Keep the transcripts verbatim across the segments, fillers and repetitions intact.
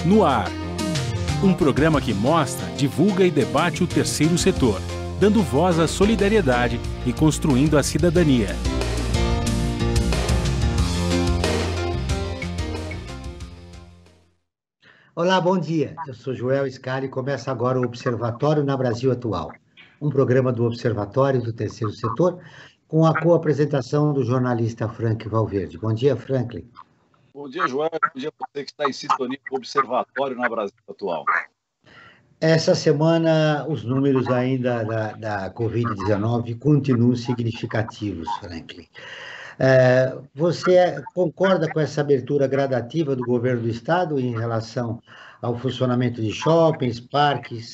No Ar. Um programa que mostra, divulga e debate o terceiro setor, dando voz à solidariedade e construindo a cidadania. Olá, bom dia. Eu sou Joel Scali e começa agora o Observatório na Brasil Atual, um programa do Observatório do Terceiro Setor, com a co-apresentação do jornalista Frank Valverde. Bom dia, Franklin. Bom dia, Joel. Bom dia a você que está em sintonia com o Observatório na Brasil Atual. Essa semana, os números ainda da, da covid dezenove continuam significativos, Franklin. É, você concorda com essa abertura gradativa do governo do estado em relação ao funcionamento de shoppings, parques?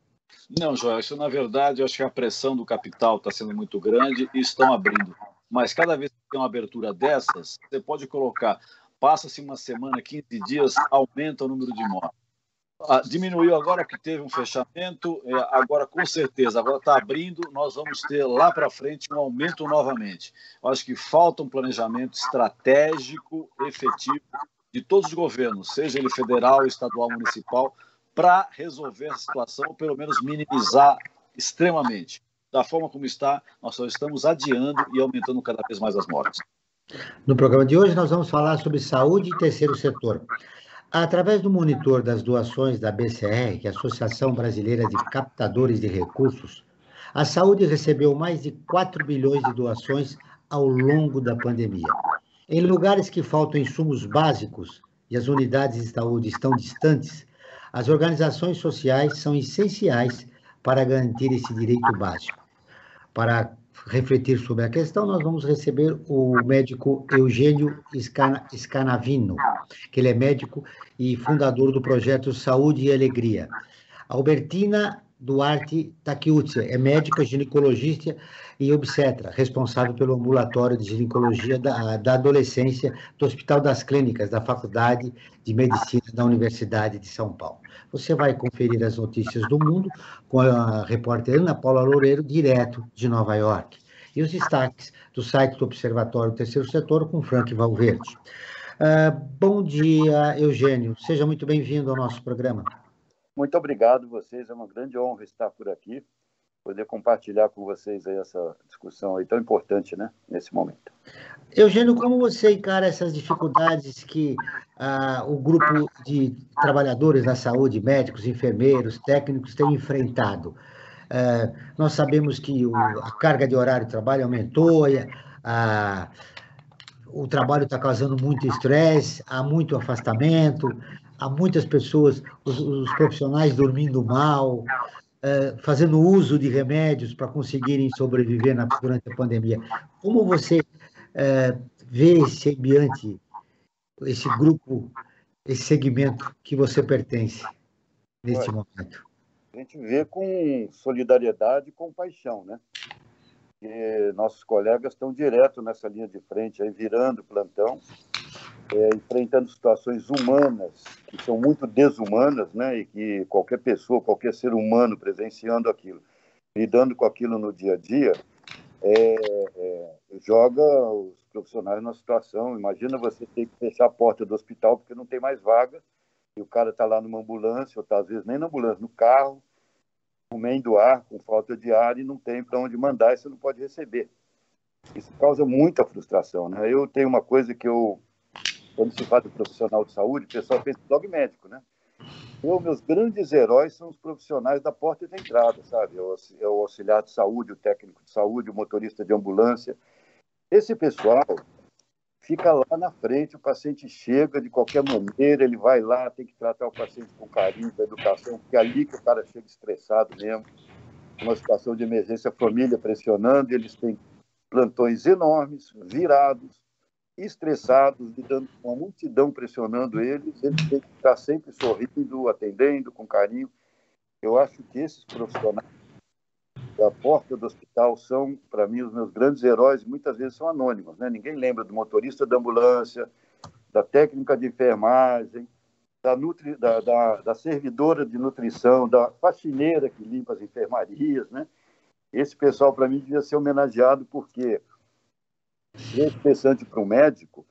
Não, Joel, isso na verdade, eu acho que a pressão do capital está sendo muito grande e estão abrindo. Mas cada vez que tem uma abertura dessas, você pode colocar, passa-se uma semana, quinze dias, aumenta o número de mortes. Ah, diminuiu agora que teve um fechamento, é, agora com certeza, agora está abrindo, nós vamos ter lá para frente um aumento novamente. Eu acho que falta um planejamento estratégico, efetivo, de todos os governos, seja ele federal, estadual, municipal, para resolver a situação, ou pelo menos minimizar extremamente. Da forma como está, nós só estamos adiando e aumentando cada vez mais as mortes. No programa de hoje, nós vamos falar sobre saúde e terceiro setor. Através do monitor das doações da B C R, que é a Associação Brasileira de Captadores de Recursos, a saúde recebeu mais de quatro bilhões de doações ao longo da pandemia. Em lugares que faltam insumos básicos e as unidades de saúde estão distantes, as organizações sociais são essenciais para garantir esse direito básico. Para refletir sobre a questão, nós vamos receber o médico Eugênio Scanavino, que ele é médico e fundador do projeto Saúde e Alegria. Albertina Duarte Takiutse é médica, ginecologista e obstetra, responsável pelo ambulatório de ginecologia da, da adolescência do Hospital das Clínicas da Faculdade de Medicina da Universidade de São Paulo. Você vai conferir as notícias do mundo com a repórter Ana Paula Loureiro, direto de Nova York. E os destaques do site do Observatório Terceiro Setor com Frank Valverde. Uh, bom dia, Eugênio. Seja muito bem-vindo ao nosso programa. Muito obrigado, vocês. É uma grande honra estar por aqui, poder compartilhar com vocês aí essa discussão aí tão importante, né, nesse momento. Eugênio, como você encara essas dificuldades que ah, o grupo de trabalhadores da saúde, médicos, enfermeiros, técnicos, tem enfrentado? Ah, nós sabemos que o, a carga de horário de trabalho aumentou, a, o trabalho está causando muito estresse, há muito afastamento, há muitas pessoas, os, os profissionais dormindo mal, uh, fazendo uso de remédios para conseguirem sobreviver na, durante a pandemia. Como você uh, vê esse ambiente, esse grupo, esse segmento que você pertence neste Olha, momento? A gente vê com solidariedade e compaixão, né? E nossos colegas estão direto nessa linha de frente, aí virando plantão, É, enfrentando situações humanas, que são muito desumanas, né? E que qualquer pessoa, qualquer ser humano presenciando aquilo, lidando com aquilo no dia a dia, é, é, joga os profissionais na situação. Imagina você ter que fechar a porta do hospital porque não tem mais vaga, e o cara está lá numa ambulância, ou tá, às vezes nem na ambulância, no carro, comendo ar, com falta de ar, e não tem para onde mandar, e você não pode receber. Isso causa muita frustração, né? Eu tenho uma coisa que eu Quando se fala de profissional de saúde, o pessoal pensa em logo médico, né? Eu, meus grandes heróis são os profissionais da porta de entrada, sabe? É o auxiliar de saúde, o técnico de saúde, o motorista de ambulância. Esse pessoal fica lá na frente, o paciente chega de qualquer maneira, ele vai lá, tem que tratar o paciente com carinho, com educação, porque é ali que o cara chega estressado mesmo, uma situação de emergência, a família pressionando, eles têm plantões enormes, virados, estressados, lidando com uma multidão pressionando eles, eles têm que estar sempre sorrindo, atendendo com carinho. Eu acho que esses profissionais da porta do hospital são, para mim, os meus grandes heróis, muitas vezes são anônimos, né? Ninguém lembra do motorista da ambulância, da técnica de enfermagem, da, nutri... da, da, da servidora de nutrição, da faxineira que limpa as enfermarias, né? Esse pessoal, para mim, devia ser homenageado porque é interessante para um médico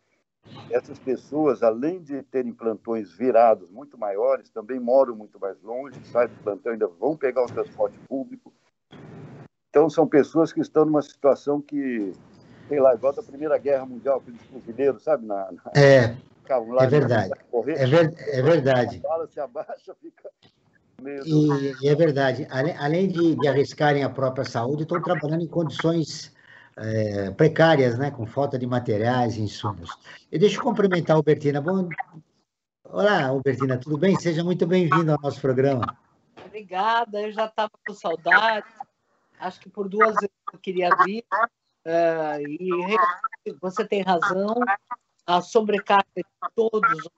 essas pessoas, além de terem plantões virados muito maiores, também moram muito mais longe, saem do plantão, ainda vão pegar o transporte público. Então, são pessoas que estão numa situação que, sei lá, igual da Primeira Guerra Mundial, aqueles fuzileiros, sabe? Na, na... É, lá é verdade. É, ver, é verdade. A bala se abaixa, fica meio... E, e é verdade. Além, além de, de arriscarem a própria saúde, estão trabalhando em condições é, precárias, né? Com falta de materiais e insumos. E deixa eu cumprimentar a Albertina. Bom, olá, Albertina, tudo bem? Seja muito bem-vindo ao nosso programa. Obrigada, eu já estava com saudade. Acho que por duas vezes eu queria vir. Uh, e você tem razão. A sobrecarga de todos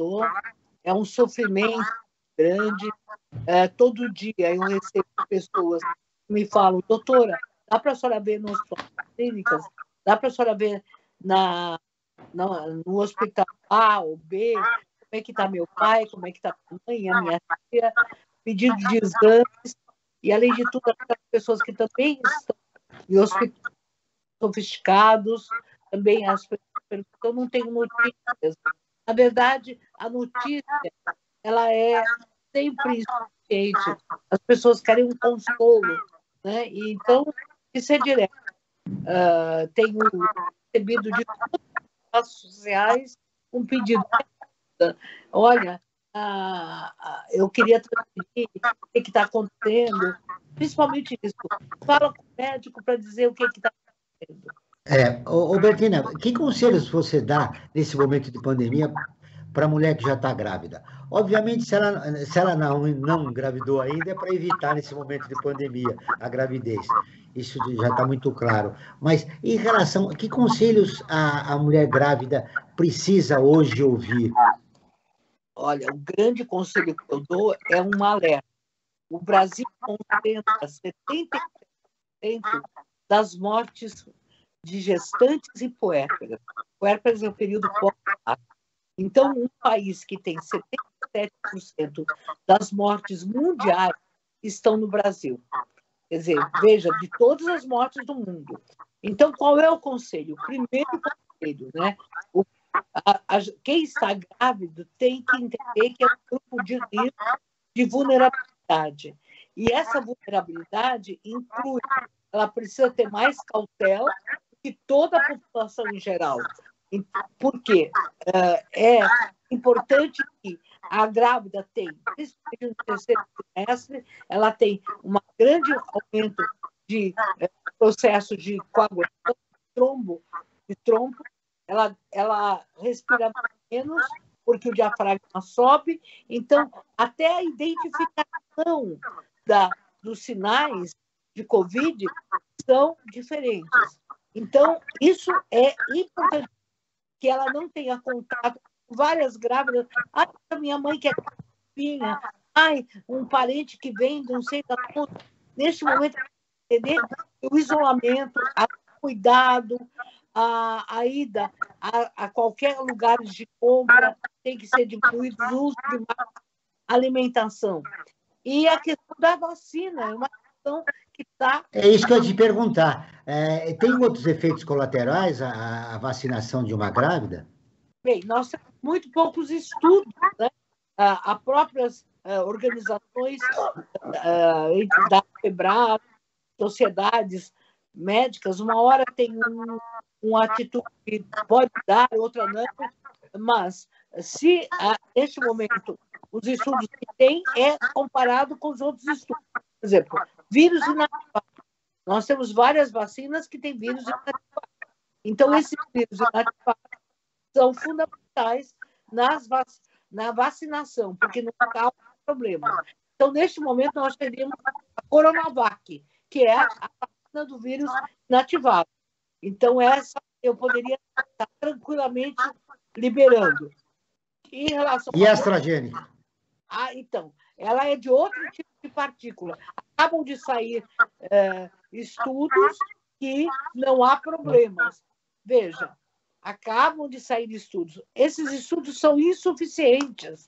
é um sofrimento grande. Uh, todo dia eu recebo pessoas que me falam: doutora, dá para a senhora ver nas clínicas? Dá para a senhora ver na, na, no hospital A ou B? Como é que está meu pai? Como é que está a mãe, a minha tia? Pedido de exames. E, além de tudo, as pessoas que também estão em hospitais sofisticados, também as pessoas perguntam: eu não tenho notícias. Na verdade, a notícia ela é sempre insuficiente. As pessoas querem um consolo, né? E, então, isso é direto. Uh, tenho recebido de todas as redes sociais um pedido. Olha, ah, eu queria transmitir o que está acontecendo, principalmente isso. Fala com o médico para dizer o que está acontecendo. É, ô, ô Bertina, que conselhos você dá nesse momento de pandemia para a mulher que já está grávida? Obviamente, se ela, se ela não, não engravidou ainda, é para evitar, nesse momento de pandemia, a gravidez. Isso já está muito claro. Mas, em relação... Que conselhos a, a mulher grávida precisa hoje ouvir? Olha, o grande conselho que eu dou é um alerta. O Brasil concentra setenta por cento das mortes de gestantes e puérperas. Puérperas é o período pós-parto. Então, um país que tem setenta e sete por cento das mortes mundiais estão no Brasil. Quer dizer, veja, de todas as mortes do mundo. Então, qual é o conselho? O primeiro conselho, né? O A, a, quem está grávido tem que entender que é um grupo de risco de vulnerabilidade. E essa vulnerabilidade inclui, ela precisa ter mais cautela que toda a população em geral. Por quê? É importante que a grávida tenha, principalmente no terceiro trimestre, ela tem um grande aumento de processo de coagulação, trombo, de trombo. Ela, ela respira menos, porque o diafragma sobe. Então, até a identificação da, dos sinais de Covid são diferentes. Então, isso é importante, que ela não tenha contato com várias grávidas. Ah, minha mãe que é gravinha. Ai, um parente que vem, não sei da onde. Neste momento, entender o isolamento, o cuidado, A, a ida a, a qualquer lugar de compra tem que ser diminuído, o uso de alimentação. E a questão da vacina é uma questão que está... É isso que eu ia te perguntar. É, tem outros efeitos colaterais a, a vacinação de uma grávida? Bem, nós temos muito poucos estudos, né? A, a próprias uh, organizações, uh, entidades quebradas, sociedades médicas, uma hora tem um, uma atitude que pode dar, outra não, mas se neste momento os estudos que tem é comparado com os outros estudos. Por exemplo, vírus inativado. Nós temos várias vacinas que têm vírus inativado. Então, esses vírus inativados são fundamentais nas vac... na vacinação, porque não causa problema. Então, neste momento, nós teríamos a Coronavac, que é a vacina do vírus inativado. Então, essa eu poderia estar tranquilamente liberando. Em relação e a AstraZeneca? Ah, então, ela é de outro tipo de partícula. Acabam de sair é, estudos que não há problemas. Veja, acabam de sair estudos. Esses estudos são insuficientes.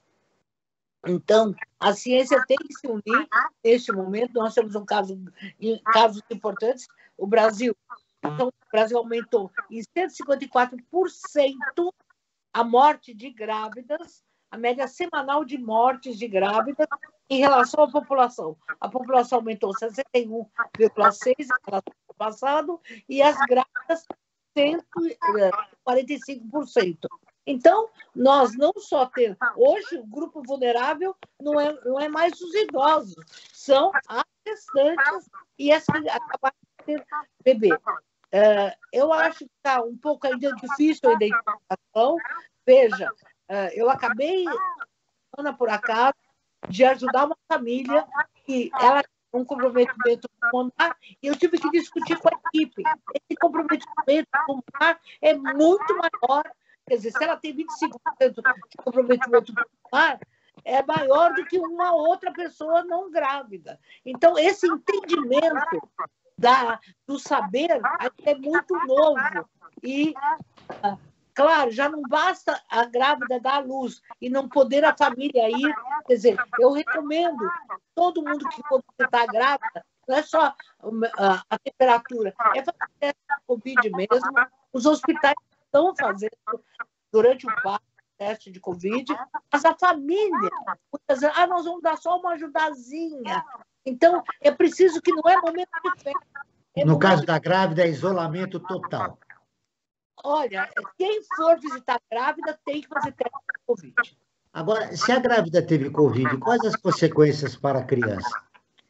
Então, a ciência tem que se unir neste momento. Nós temos um caso, casos importantes. O Brasil, então, o Brasil aumentou em cento e cinquenta e quatro por cento a morte de grávidas, a média semanal de mortes de grávidas em relação à população. A população aumentou sessenta e um vírgula seis por cento em relação ao passado e as grávidas cento e quarenta e cinco por cento. Então, nós não só temos... Hoje, o grupo vulnerável não é, não é mais os idosos, são as gestantes e as que acabaram de ter bebê. Uh, eu acho que está um pouco ainda difícil a identificação. Veja, uh, eu acabei, Ana, por acaso, de ajudar uma família que ela tinha um comprometimento pulmonar e eu tive que discutir com a equipe. Esse comprometimento pulmonar é muito maior. Quer dizer, se ela tem vinte e cinco por cento de comprometimento pulmonar, é maior do que uma outra pessoa não grávida. Então, esse entendimento da, do saber é muito novo. E, claro, já não basta a grávida dar à luz e não poder a família ir. Quer dizer, eu recomendo todo mundo que quando você está grávida, não é só a, a temperatura, é fazer teste de Covid mesmo. Os hospitais estão fazendo durante o parto teste de Covid, mas a família, muitas vezes, ah, nós vamos dar só uma ajudazinha. Então, é preciso que não é momento de festa. É no caso de... da grávida, é isolamento total. Olha, quem for visitar grávida tem que fazer teste de Covid. Agora, se a grávida teve Covid, quais as consequências para a criança?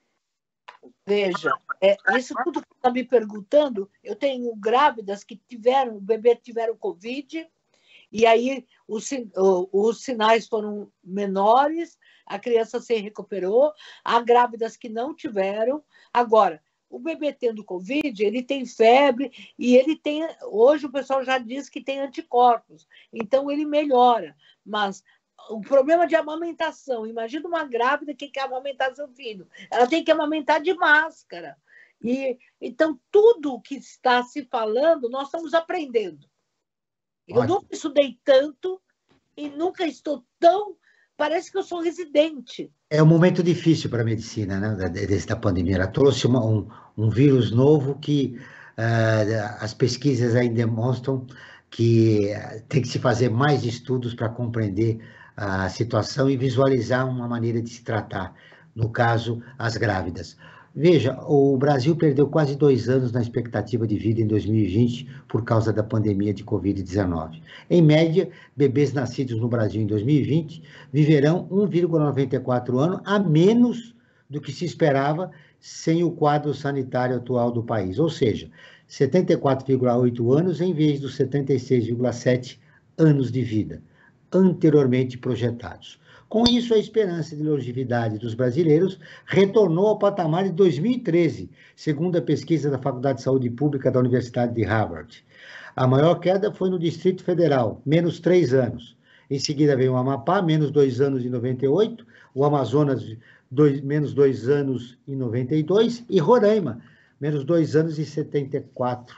Veja, é, isso tudo que está me perguntando, eu tenho grávidas que tiveram, o bebê tiveram Covid, e aí os, os sinais foram menores, a criança se recuperou, há grávidas que não tiveram. Agora, o bebê tendo Covid, ele tem febre, e ele tem, hoje o pessoal já diz que tem anticorpos, então ele melhora, mas o problema de amamentação, imagina uma grávida que quer amamentar seu filho, ela tem que amamentar de máscara. E, então, tudo que está se falando, nós estamos aprendendo. Eu Ótimo. Nunca estudei tanto e nunca estou tão... Parece que eu sou residente. É um momento difícil para a medicina, né, desta pandemia. Ela trouxe uma, um, um vírus novo que uh, as pesquisas ainda demonstram que tem que se fazer mais estudos para compreender a situação e visualizar uma maneira de se tratar, no caso, as grávidas. Veja, o Brasil perdeu quase dois anos na expectativa de vida em dois mil e vinte por causa da pandemia de covid dezenove. Em média, bebês nascidos no Brasil em dois mil e vinte viverão um vírgula noventa e quatro anos a menos do que se esperava sem o quadro sanitário atual do país, ou seja, setenta e quatro vírgula oito anos em vez dos setenta e seis vírgula sete anos de vida anteriormente projetados. Com isso, a esperança de longevidade dos brasileiros retornou ao patamar de dois mil e treze, segundo a pesquisa da Faculdade de Saúde Pública da Universidade de Harvard. A maior queda foi no Distrito Federal, menos três anos. Em seguida veio o Amapá, menos dois anos em noventa e oito, o Amazonas, dois, menos dois anos em noventa e dois, e Roraima, menos dois anos em setenta e quatro.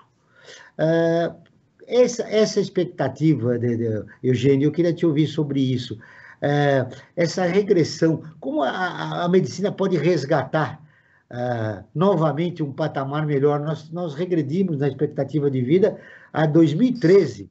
Uh, essa, essa expectativa, de, de, Eugênio, eu queria te ouvir sobre isso. Uh, essa regressão, como a, a medicina pode resgatar uh, novamente um patamar melhor? Nós, nós regredimos na expectativa de vida a dois mil e treze.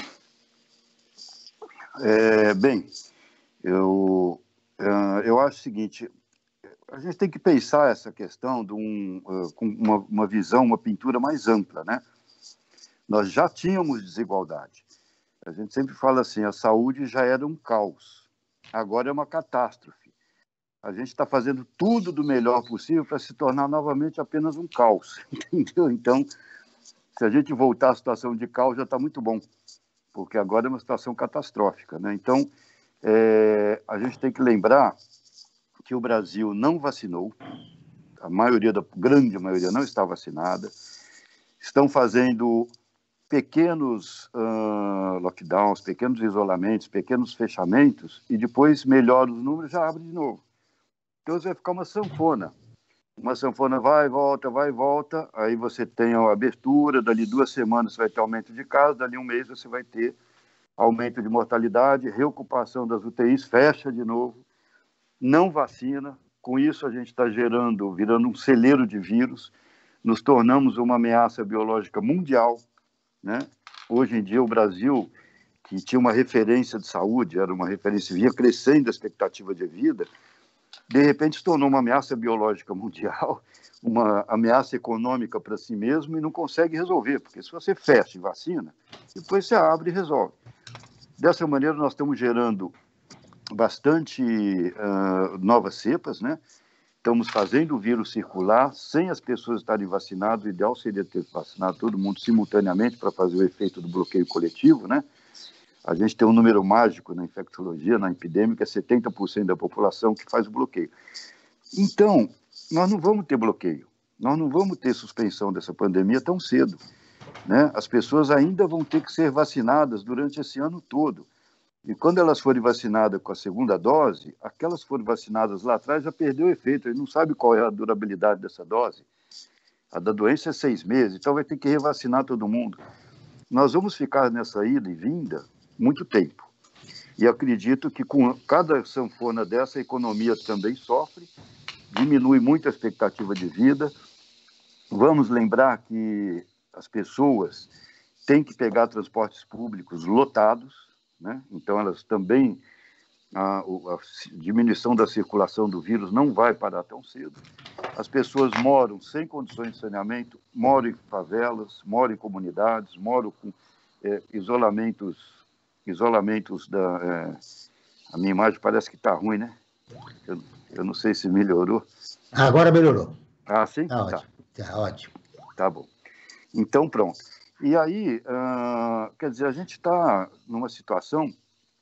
É, bem, eu, eu acho o seguinte, a gente tem que pensar essa questão de um, com uma, uma visão, uma pintura mais ampla, né? Nós já tínhamos desigualdade. A gente sempre fala assim, a saúde já era um caos, agora é uma catástrofe. A gente está fazendo tudo do melhor possível para se tornar novamente apenas um caos, entendeu? Então, se a gente voltar à situação de caos, já está muito bom, porque agora é uma situação catastrófica, né? Então, é, a gente tem que lembrar que o Brasil não vacinou, a maioria, da grande maioria não está vacinada, estão fazendo pequenos uh, lockdowns, pequenos isolamentos, pequenos fechamentos, e depois melhora os números, já abre de novo. Então, vai ficar uma sanfona. Uma sanfona vai, volta, vai, volta, aí você tem a abertura, dali duas semanas você vai ter aumento de casos, dali um mês você vai ter aumento de mortalidade, reocupação das U T Is, fecha de novo, não vacina, com isso a gente está gerando, virando um celeiro de vírus, nos tornamos uma ameaça biológica mundial, né? Hoje em dia o Brasil, que tinha uma referência de saúde, era uma referência, vinha crescendo a expectativa de vida, de repente se tornou uma ameaça biológica mundial, uma ameaça econômica para si mesmo e não consegue resolver, porque se você fecha e vacina, depois você abre e resolve. Dessa maneira, nós estamos gerando bastante uh, novas cepas, né? Estamos fazendo o vírus circular sem as pessoas estarem vacinadas. O ideal seria ter vacinado todo mundo simultaneamente para fazer o efeito do bloqueio coletivo, né? A gente tem um número mágico na infectologia, na epidêmica, setenta por cento da população que faz o bloqueio. Então, nós não vamos ter bloqueio, nós não vamos ter suspensão dessa pandemia tão cedo, né? As pessoas ainda vão ter que ser vacinadas durante esse ano todo. E quando elas forem vacinadas com a segunda dose, aquelas que foram vacinadas lá atrás já perdeu o efeito, ele não sabe qual é a durabilidade dessa dose. A da doença é seis meses, então vai ter que revacinar todo mundo. Nós vamos ficar nessa ida e vinda muito tempo. E acredito que com cada sanfona dessa, a economia também sofre, diminui muito a expectativa de vida. Vamos lembrar que as pessoas têm que pegar transportes públicos lotados, né? Então, elas também, a, a diminuição da circulação do vírus não vai parar tão cedo. As pessoas moram sem condições de saneamento, moram em favelas, moram em comunidades, moram com é, isolamentos, isolamentos da... É, a minha imagem parece que está ruim, né? Eu, eu não sei se melhorou. Agora melhorou. Ah, sim? Tá ótimo. Tá ótimo. Tá bom. Então, pronto. E aí, uh, quer dizer, a gente está numa situação,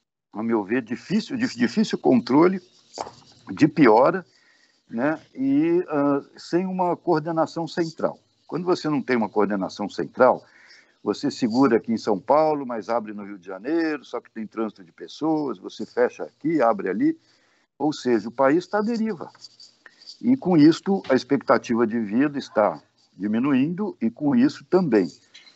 a meu ver, difícil, de difícil controle, de piora, né? E uh, sem uma coordenação central. Quando você não tem uma coordenação central, você segura aqui em São Paulo, mas abre no Rio de Janeiro, só que tem trânsito de pessoas, você fecha aqui, abre ali, ou seja, o país está à deriva. E com isso, a expectativa de vida está diminuindo e com isso também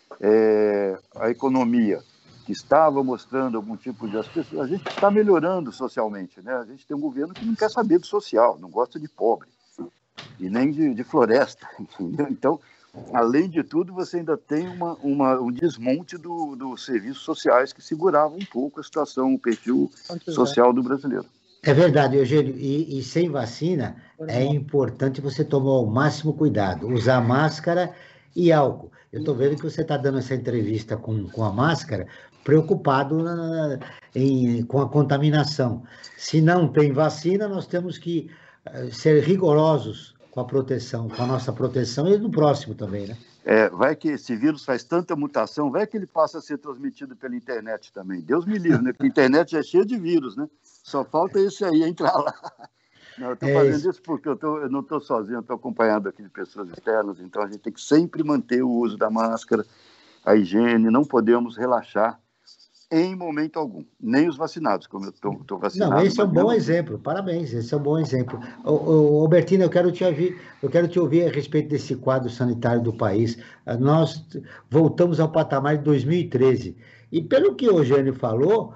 É, a economia que estava mostrando algum tipo de... As pessoas, a gente está melhorando socialmente, né? A gente tem um governo que não quer saber do social, não gosta de pobre e nem de, de floresta, entendeu? Então, além de tudo, você ainda tem uma, uma, um desmonte do, dos serviços sociais que seguravam um pouco a situação, o perfil social do brasileiro. É verdade, Eugênio, e, e sem vacina é importante você tomar o máximo cuidado, usar máscara e álcool. Eu estou vendo que você está dando essa entrevista com, com a máscara, preocupado na, em, com a contaminação. Se não tem vacina, nós temos que uh, ser rigorosos com a proteção, com a nossa proteção e do próximo também, né? É, vai que esse vírus faz tanta mutação, vai que ele passa a ser transmitido pela internet também. Deus me livre, né? Porque a internet já é cheia de vírus, né? Só falta esse aí entrar lá. Não, eu estou é fazendo isso. isso porque eu, tô, eu não estou sozinho, eu estou acompanhado aqui de pessoas externas, então a gente tem que sempre manter o uso da máscara, a higiene, não podemos relaxar em momento algum, nem os vacinados, como eu estou vacinado. Não, esse é um bom exemplo, parabéns, esse é um bom exemplo. Ô, ô, Albertina, eu quero, te ouvir, eu quero te ouvir a respeito desse quadro sanitário do país. Nós voltamos ao patamar de dois mil e treze, e pelo que o Eugênio falou,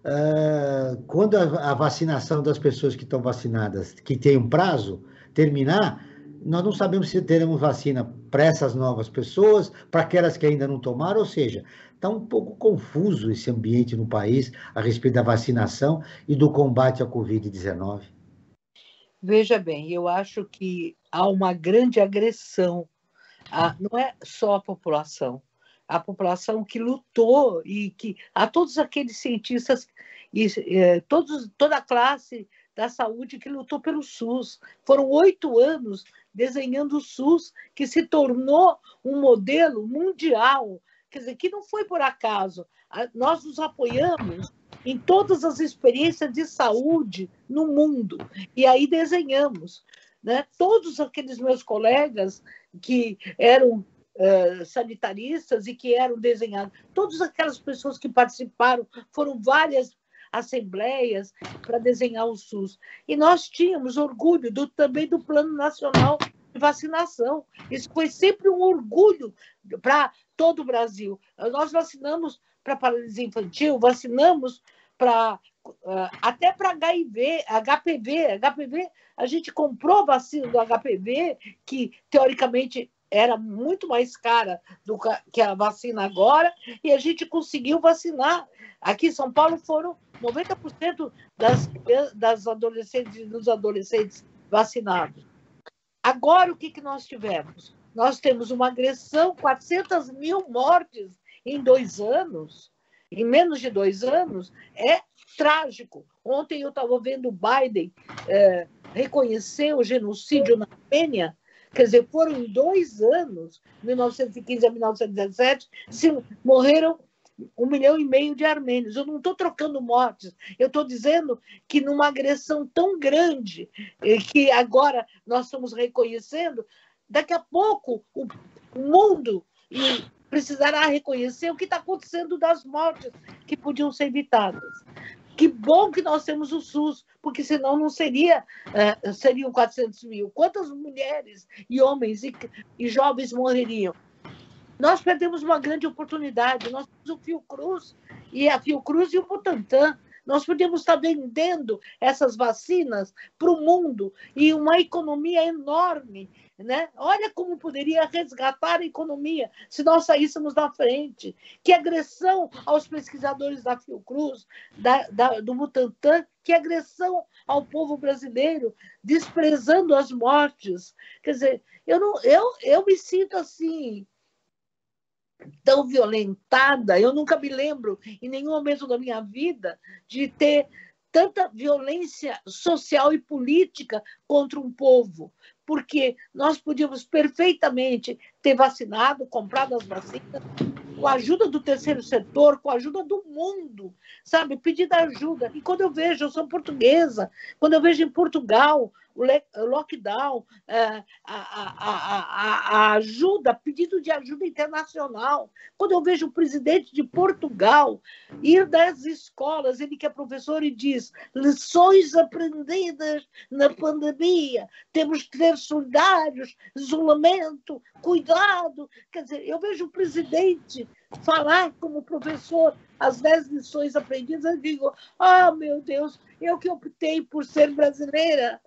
Uh, quando a, a vacinação das pessoas que estão vacinadas, que tem um prazo, terminar, nós não sabemos se teremos vacina para essas novas pessoas, para aquelas que ainda não tomaram, ou seja, está um pouco confuso esse ambiente no país a respeito da vacinação e do combate à covid dezenove. Veja bem, eu acho que há uma grande agressão, a, não é só a população, a população que lutou e que a todos aqueles cientistas e eh, todos, toda a classe da saúde que lutou pelo SUS. Foram oito anos desenhando o SUS, que se tornou um modelo mundial, quer dizer, que não foi por acaso. Nós nos apoiamos em todas as experiências de saúde no mundo, e aí desenhamos, né? Todos aqueles meus colegas que eram Uh, sanitaristas e que eram desenhados. Todas aquelas pessoas que participaram, foram várias assembleias para desenhar o SUS. E nós tínhamos orgulho do, também do Plano Nacional de Vacinação. Isso foi sempre um orgulho para todo o Brasil. Nós vacinamos para paralisia infantil, vacinamos para uh, até para H I V, H P V. H P V, a gente comprou a vacina do H P V, que teoricamente era muito mais cara do que a vacina agora, e a gente conseguiu vacinar. Aqui em São Paulo foram noventa por cento das, das adolescentes e dos adolescentes vacinados. Agora, o que, que nós tivemos? Nós temos uma agressão, quatrocentas mil mortes em dois anos, em menos de dois anos, é trágico. Ontem eu estava vendo o Biden é, reconhecer o genocídio na Armênia. Quer dizer, foram em dois anos, mil novecentos e quinze a mil novecentos e dezessete, se morreram um milhão e meio de armênios. Eu não estou trocando mortes, eu estou dizendo que numa agressão tão grande, que agora nós estamos reconhecendo, daqui a pouco o mundo precisará reconhecer o que está acontecendo das mortes que podiam ser evitadas. Que bom que nós temos o SUS, porque senão não seria, uh, seriam quatrocentos mil. Quantas mulheres e homens e, e jovens morreriam? Nós perdemos uma grande oportunidade. Nós temos o Fiocruz, e a Fiocruz e o Butantan. Nós podemos estar vendendo essas vacinas para o mundo e uma economia enorme, né? Olha como poderia resgatar a economia se nós saíssemos na frente. Que agressão aos pesquisadores da Fiocruz, da, da, do Butantan, que agressão ao povo brasileiro, desprezando as mortes. Quer dizer, eu, não, eu, eu me sinto assim, tão violentada. Eu nunca me lembro, em nenhum momento da minha vida, de ter tanta violência social e política contra um povo, porque nós podíamos perfeitamente ter vacinado, comprado as vacinas, com a ajuda do terceiro setor, com a ajuda do mundo, sabe? Pedindo ajuda. E quando eu vejo, eu sou portuguesa, quando eu vejo em Portugal o lockdown, a, a, a, a ajuda, pedido de ajuda internacional, quando eu vejo o presidente de Portugal ir das escolas, ele que é professor, e diz: lições aprendidas na pandemia, temos que ser solidários, isolamento, cuidado. Quer dizer, eu vejo o presidente falar como professor as dez lições aprendidas, eu digo: ah, oh, meu Deus, eu que optei por ser brasileira,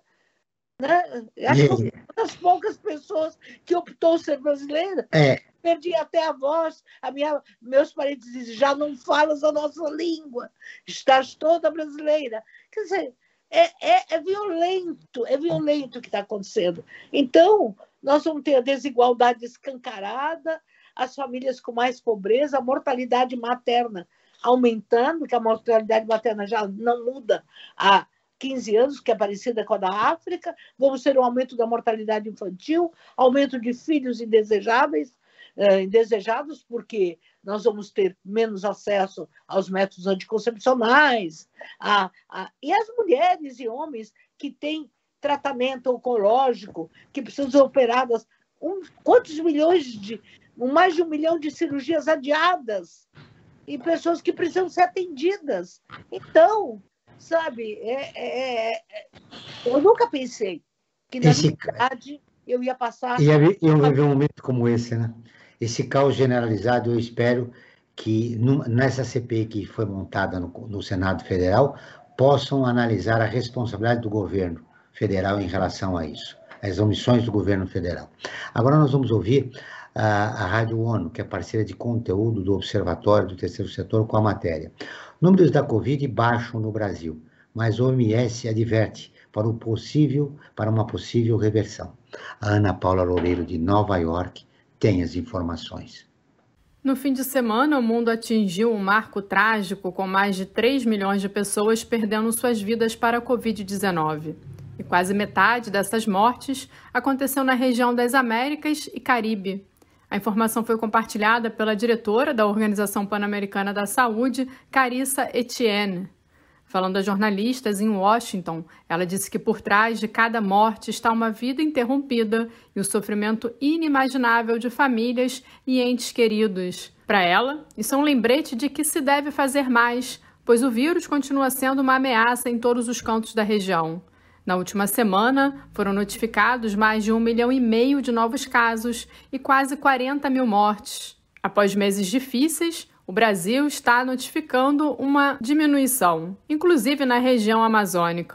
né? Acho que uma das poucas pessoas que optou ser brasileira. É. Perdi até a voz. A minha, meus parentes dizem: já não falas a nossa língua, estás toda brasileira. Quer dizer, é, é, é violento, é violento o que está acontecendo. Então, nós vamos ter a desigualdade escancarada, as famílias com mais pobreza, a mortalidade materna aumentando, que a mortalidade materna já não muda há quinze anos, que é parecida com a da África. Vamos ter um aumento da mortalidade infantil, aumento de filhos indesejáveis, eh, indesejados, porque nós vamos ter menos acesso aos métodos anticoncepcionais. A, a, e as mulheres e homens que têm tratamento oncológico, que precisam ser operadas, um, quantos milhões de... mais de um milhão de cirurgias adiadas, e pessoas que precisam ser atendidas. Então, sabe, é, é, é, eu nunca pensei que na esse, verdade eu ia passar... Ia, ia viver um momento como esse, né? Esse caos generalizado, eu espero que nessa C P I que foi montada no, no Senado Federal, possam analisar a responsabilidade do governo federal em relação a isso, as omissões do governo federal. Agora nós vamos ouvir a, a Rádio ONU, que é parceira de conteúdo do Observatório do Terceiro Setor, com a matéria. Números da Covid baixam no Brasil, mas o O M S adverte para, o possível, para uma possível reversão. A Ana Paula Loureiro, de Nova York, tem as informações. No fim de semana, o mundo atingiu um marco trágico, com mais de três milhões de pessoas perdendo suas vidas para a covid dezenove. E quase metade dessas mortes aconteceu na região das Américas e Caribe. A informação foi compartilhada pela diretora da Organização Pan-Americana da Saúde, Carissa Etienne. Falando a jornalistas em Washington, ela disse que por trás de cada morte está uma vida interrompida e o sofrimento inimaginável de famílias e entes queridos. Para ela, isso é um lembrete de que se deve fazer mais, pois o vírus continua sendo uma ameaça em todos os cantos da região. Na última semana, foram notificados mais de um milhão e meio de novos casos e quase quarenta mil mortes. Após meses difíceis, o Brasil está notificando uma diminuição, inclusive na região amazônica.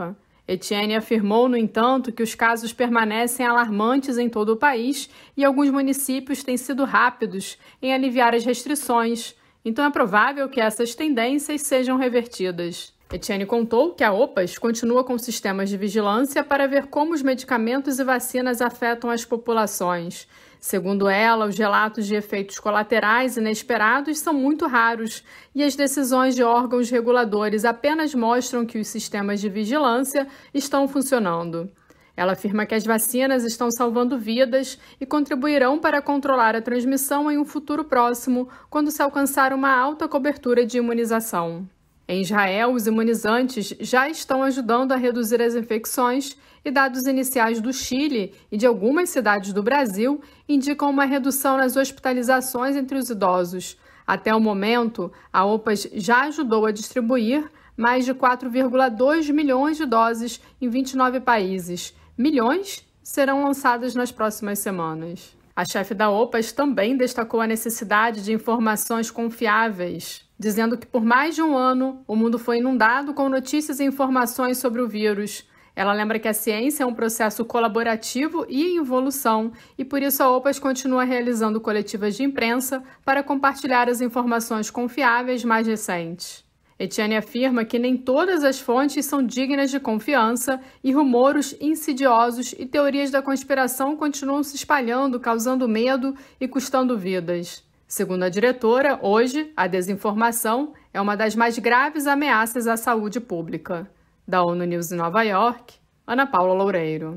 Etienne afirmou, no entanto, que os casos permanecem alarmantes em todo o país e alguns municípios têm sido rápidos em aliviar as restrições, então é provável que essas tendências sejam revertidas. Etienne contou que a OPAS continua com sistemas de vigilância para ver como os medicamentos e vacinas afetam as populações. Segundo ela, os relatos de efeitos colaterais inesperados são muito raros e as decisões de órgãos reguladores apenas mostram que os sistemas de vigilância estão funcionando. Ela afirma que as vacinas estão salvando vidas e contribuirão para controlar a transmissão em um futuro próximo, quando se alcançar uma alta cobertura de imunização. Em Israel, os imunizantes já estão ajudando a reduzir as infecções e dados iniciais do Chile e de algumas cidades do Brasil indicam uma redução nas hospitalizações entre os idosos. Até o momento, a OPAS já ajudou a distribuir mais de quatro vírgula dois milhões de doses em vinte e nove países. Milhões serão lançadas nas próximas semanas. A chefe da OPAS também destacou a necessidade de informações confiáveis, dizendo que por mais de um ano o mundo foi inundado com notícias e informações sobre o vírus. Ela lembra que a ciência é um processo colaborativo e em evolução e por isso a OPAS continua realizando coletivas de imprensa para compartilhar as informações confiáveis mais recentes. Etienne afirma que nem todas as fontes são dignas de confiança e rumores insidiosos e teorias da conspiração continuam se espalhando, causando medo e custando vidas. Segundo a diretora, hoje, a desinformação é uma das mais graves ameaças à saúde pública. Da ONU News em Nova York, Ana Paula Loureiro.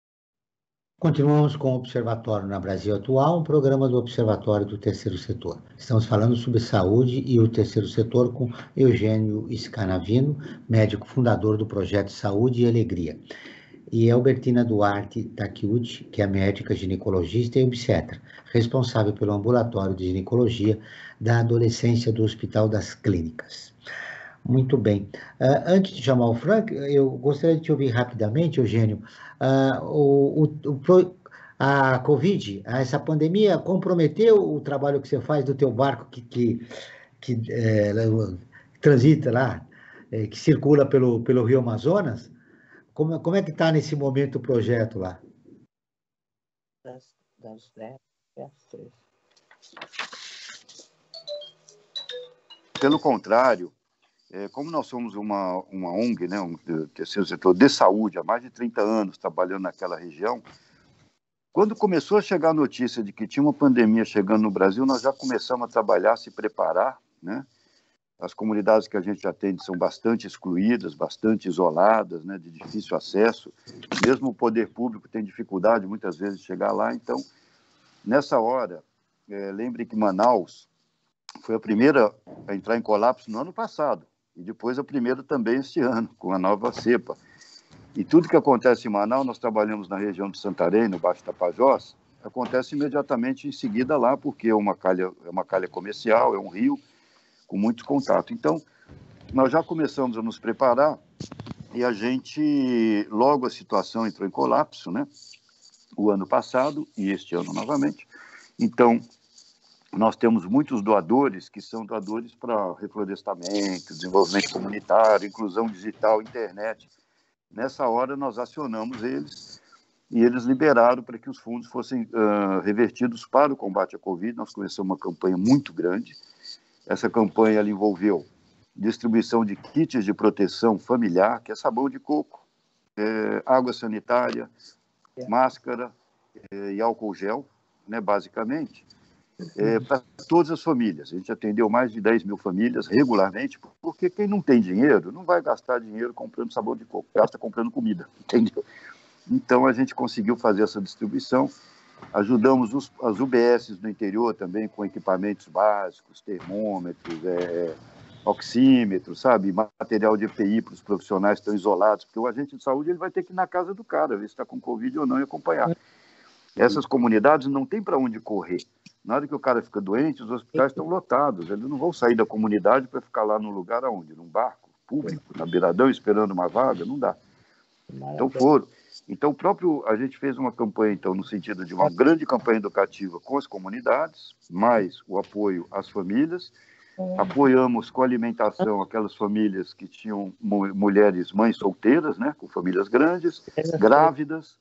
Continuamos com o Observatório na Brasil Atual, um programa do Observatório do Terceiro Setor. Estamos falando sobre saúde e o terceiro setor com Eugênio Scanavino, médico fundador do projeto Saúde e Alegria. E Albertina Duarte Takeuchi, que é médica ginecologista e obstetra, responsável pelo ambulatório de ginecologia da adolescência do Hospital das Clínicas. Muito bem. Uh, antes de chamar o Frank, eu gostaria de te ouvir rapidamente, Eugênio. Uh, o, o, o, a Covid, essa pandemia, comprometeu o trabalho que você faz do teu barco que, que, que é, transita lá, é, que circula pelo, pelo Rio Amazonas? Como, como é que está nesse momento o projeto lá? Das, das dez às três. Pelo contrário, é, como nós somos uma, uma O N G, né, um terceiro setor de saúde, há mais de trinta anos trabalhando naquela região, quando começou a chegar a notícia de que tinha uma pandemia chegando no Brasil, nós já começamos a trabalhar, a se preparar, né? As comunidades que a gente atende são bastante excluídas, bastante isoladas, né, de difícil acesso. Mesmo o poder público tem dificuldade, muitas vezes, de chegar lá. Então, nessa hora, é, lembre que Manaus foi a primeira a entrar em colapso no ano passado, e depois a primeira também este ano, com a nova cepa. E tudo que acontece em Manaus, nós trabalhamos na região de Santarém, no Baixo Tapajós, acontece imediatamente em seguida lá, porque é uma calha, é uma calha comercial, é um rio, com muito contato. Então, nós já começamos a nos preparar e a gente, logo a situação entrou em colapso, né? O ano passado e este ano novamente. Então, nós temos muitos doadores que são doadores para reflorestamento, desenvolvimento comunitário, inclusão digital, internet. Nessa hora, nós acionamos eles e eles liberaram para que os fundos fossem uh, revertidos para o combate à Covid. Nós começamos uma campanha muito grande. Essa campanha ela envolveu distribuição de kits de proteção familiar, que é sabão de coco, é, água sanitária, é. máscara é, e álcool gel, né, basicamente, é, para todas as famílias. A gente atendeu mais de dez mil famílias regularmente, porque quem não tem dinheiro não vai gastar dinheiro comprando sabão de coco, gasta comprando comida, entendeu? Então, a gente conseguiu fazer essa distribuição. Ajudamos os, as U B S do interior também com equipamentos básicos, termômetros, é, oxímetros, sabe? Material de E P I para os profissionais que estão isolados, porque o agente de saúde ele vai ter que ir na casa do cara, ver se está com Covid ou não e acompanhar. Essas comunidades não tem para onde correr. Na hora que o cara fica doente, os hospitais estão lotados. Eles não vão sair da comunidade para ficar lá num lugar aonde? Num barco público, na beiradão, esperando uma vaga? Não dá. Então foram. Então, o próprio, a gente fez uma campanha, então, no sentido de uma grande campanha educativa com as comunidades, mais o apoio às famílias, Apoiamos com alimentação aquelas famílias que tinham mulheres mães solteiras, né, com famílias grandes, grávidas,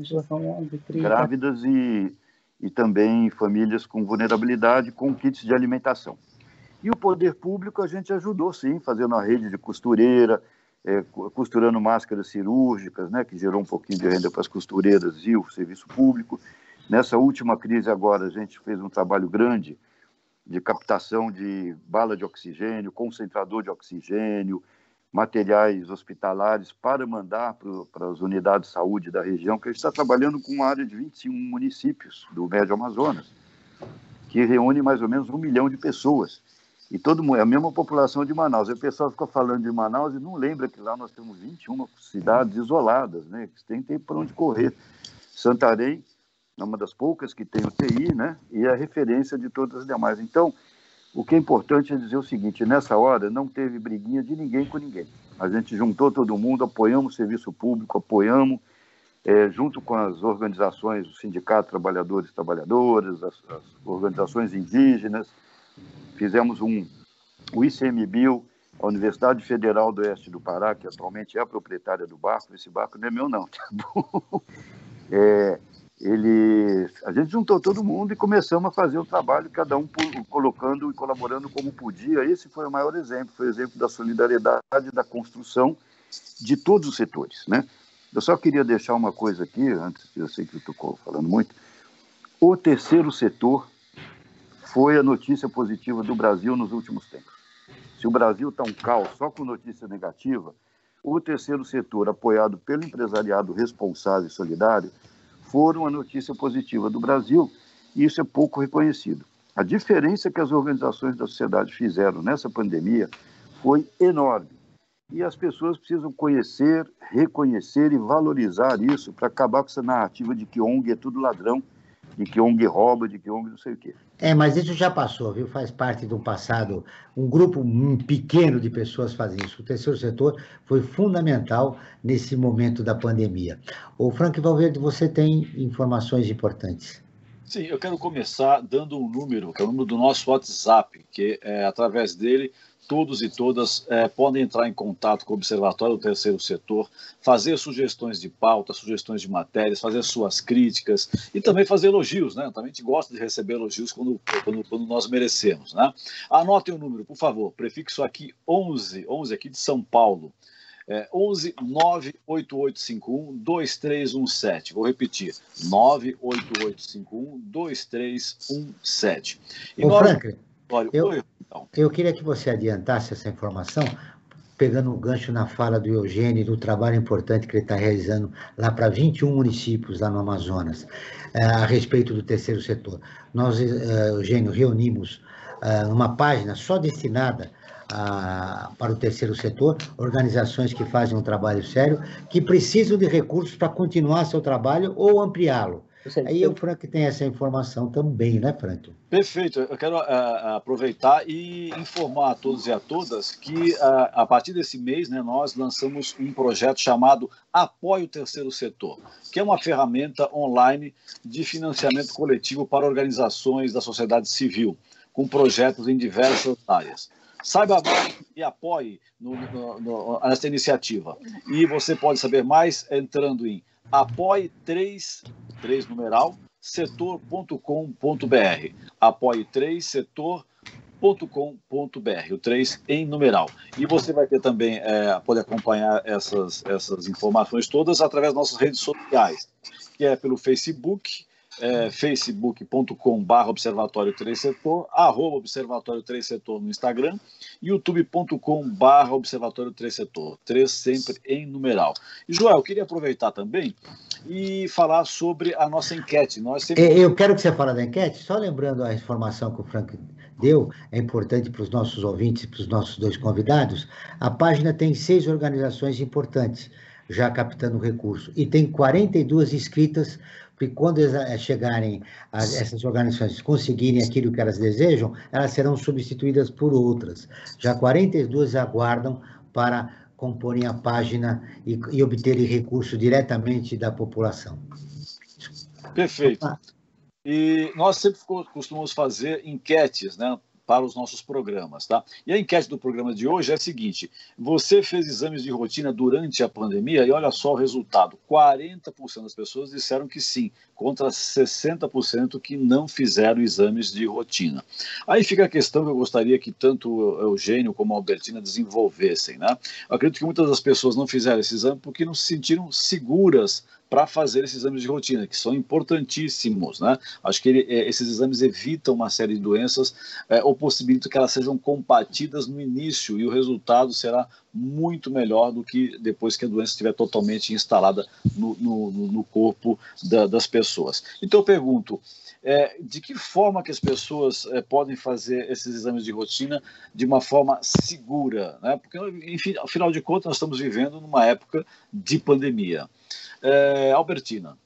grávidas e, e também famílias com vulnerabilidade, com kits de alimentação. E o poder público a gente ajudou, sim, fazendo a rede de costureira, é, costurando máscaras cirúrgicas, né, que gerou um pouquinho de renda para as costureiras e o serviço público. Nessa última crise agora, a gente fez um trabalho grande de captação de bala de oxigênio, concentrador de oxigênio, materiais hospitalares para mandar para as unidades de saúde da região, que a gente está trabalhando com uma área de vinte e um municípios do Médio Amazonas, que reúne mais ou menos um milhão de pessoas. E todo mundo, é a mesma população de Manaus. E o pessoal fica falando de Manaus e não lembra que lá nós temos vinte e uma cidades isoladas, né? Que tem tempo para onde correr. Santarém é uma das poucas que tem U T I, né? E é a referência de todas as demais. Então, o que é importante é dizer o seguinte: nessa hora não teve briguinha de ninguém com ninguém. A gente juntou todo mundo, apoiamos o serviço público, apoiamos, é, junto com as organizações, o Sindicato Trabalhadores e Trabalhadoras, as, as organizações indígenas, fizemos um, o I C M B I L, a Universidade Federal do Oeste do Pará, que atualmente é a proprietária do barco. Esse barco não é meu, não, tá bom? É, ele, a gente juntou todo mundo e começamos a fazer o trabalho, cada um colocando e colaborando como podia. Esse foi o maior exemplo, foi o exemplo da solidariedade, da construção de todos os setores, né? Eu só queria deixar uma coisa aqui, antes, eu sei que eu estou falando muito. O terceiro setor foi a notícia positiva do Brasil nos últimos tempos. Se o Brasil está um caos só com notícia negativa, o terceiro setor, apoiado pelo empresariado responsável e solidário, foram a notícia positiva do Brasil, e isso é pouco reconhecido. A diferença que as organizações da sociedade fizeram nessa pandemia foi enorme. E as pessoas precisam conhecer, reconhecer e valorizar isso para acabar com essa narrativa de que O N G é tudo ladrão, de que O N G rouba, de que O N G não sei o quê. É, mas isso já passou, viu? Faz parte do passado. Um grupo pequeno de pessoas fazem isso. O terceiro setor foi fundamental nesse momento da pandemia. O Frank Valverde, você tem informações importantes. Sim, eu quero começar dando um número, que é o número do nosso WhatsApp, que é através dele todos e todas é, podem entrar em contato com o Observatório do Terceiro Setor, fazer sugestões de pauta, sugestões de matérias, fazer suas críticas e também fazer elogios, né? Também a gente gosta de receber elogios quando, quando, quando nós merecemos, né? Anotem o número, por favor, prefixo aqui onze, onze aqui de São Paulo, é onze nove oito oito cinco um dois três um sete. Vou repetir, nove oito oito cinco um dois três um sete. E Ô, nós... Franklin, eu, Oi, então. eu queria que você adiantasse essa informação, pegando um gancho na fala do Eugênio, do trabalho importante que ele está realizando lá para vinte e um municípios lá no Amazonas, é, a respeito do terceiro setor. Nós, é, Eugênio, reunimos é, uma página só destinada a, para o terceiro setor, organizações que fazem um trabalho sério, que precisam de recursos para continuar seu trabalho ou ampliá-lo. Aí o Frank tem essa informação também, né, Frank? Perfeito. Eu quero uh, aproveitar e informar a todos e a todas que, uh, a partir desse mês, né, nós lançamos um projeto chamado Apoie o Terceiro Setor, que é uma ferramenta online de financiamento coletivo para organizações da sociedade civil, com projetos em diversas áreas. Saiba mais e apoie no, no, no, nessa iniciativa. E você pode saber mais entrando em apoie três, três numeral, setor ponto com ponto br. apoie três setor ponto com ponto br, o três em numeral. E você vai ter também, é, pode acompanhar essas, essas informações todas através das nossas redes sociais, que é pelo Facebook, É, facebook ponto com barra observatório três setor, arroba observatório três setor no Instagram, youtube ponto com barra observatório três setor, três sempre em numeral. E, Joel, eu queria aproveitar também e falar sobre a nossa enquete. Nós sempre... Eu quero que você fale da enquete, só lembrando a informação que o Frank deu, é importante para os nossos ouvintes e para os nossos dois convidados. A página tem seis organizações importantes já captando recurso e tem quarenta e duas inscritas, porque quando chegarem a essas organizações conseguirem aquilo que elas desejam, elas serão substituídas por outras. Já quarenta e duas aguardam para comporem a página e, e obterem recurso diretamente da população. Perfeito. E nós sempre costumamos fazer enquetes, né, para os nossos programas, tá? E a enquete do programa de hoje é a seguinte: você fez exames de rotina durante a pandemia? E olha só o resultado: quarenta por cento das pessoas disseram que sim, contra sessenta por cento que não fizeram exames de rotina. Aí fica a questão que eu gostaria que tanto o Eugênio como a Albertina desenvolvessem, né? Eu acredito que muitas das pessoas não fizeram esse exame porque não se sentiram seguras para fazer esses exames de rotina, que são importantíssimos, né? Acho que ele, esses exames evitam uma série de doenças, é, ou possibilitam que elas sejam combatidas no início, e o resultado será muito melhor do que depois que a doença estiver totalmente instalada no, no, no corpo da, das pessoas. Então eu pergunto, é, de que forma que as pessoas é, podem fazer esses exames de rotina de uma forma segura, né? Porque, enfim, afinal de contas, nós estamos vivendo numa época de pandemia. É, Albertina.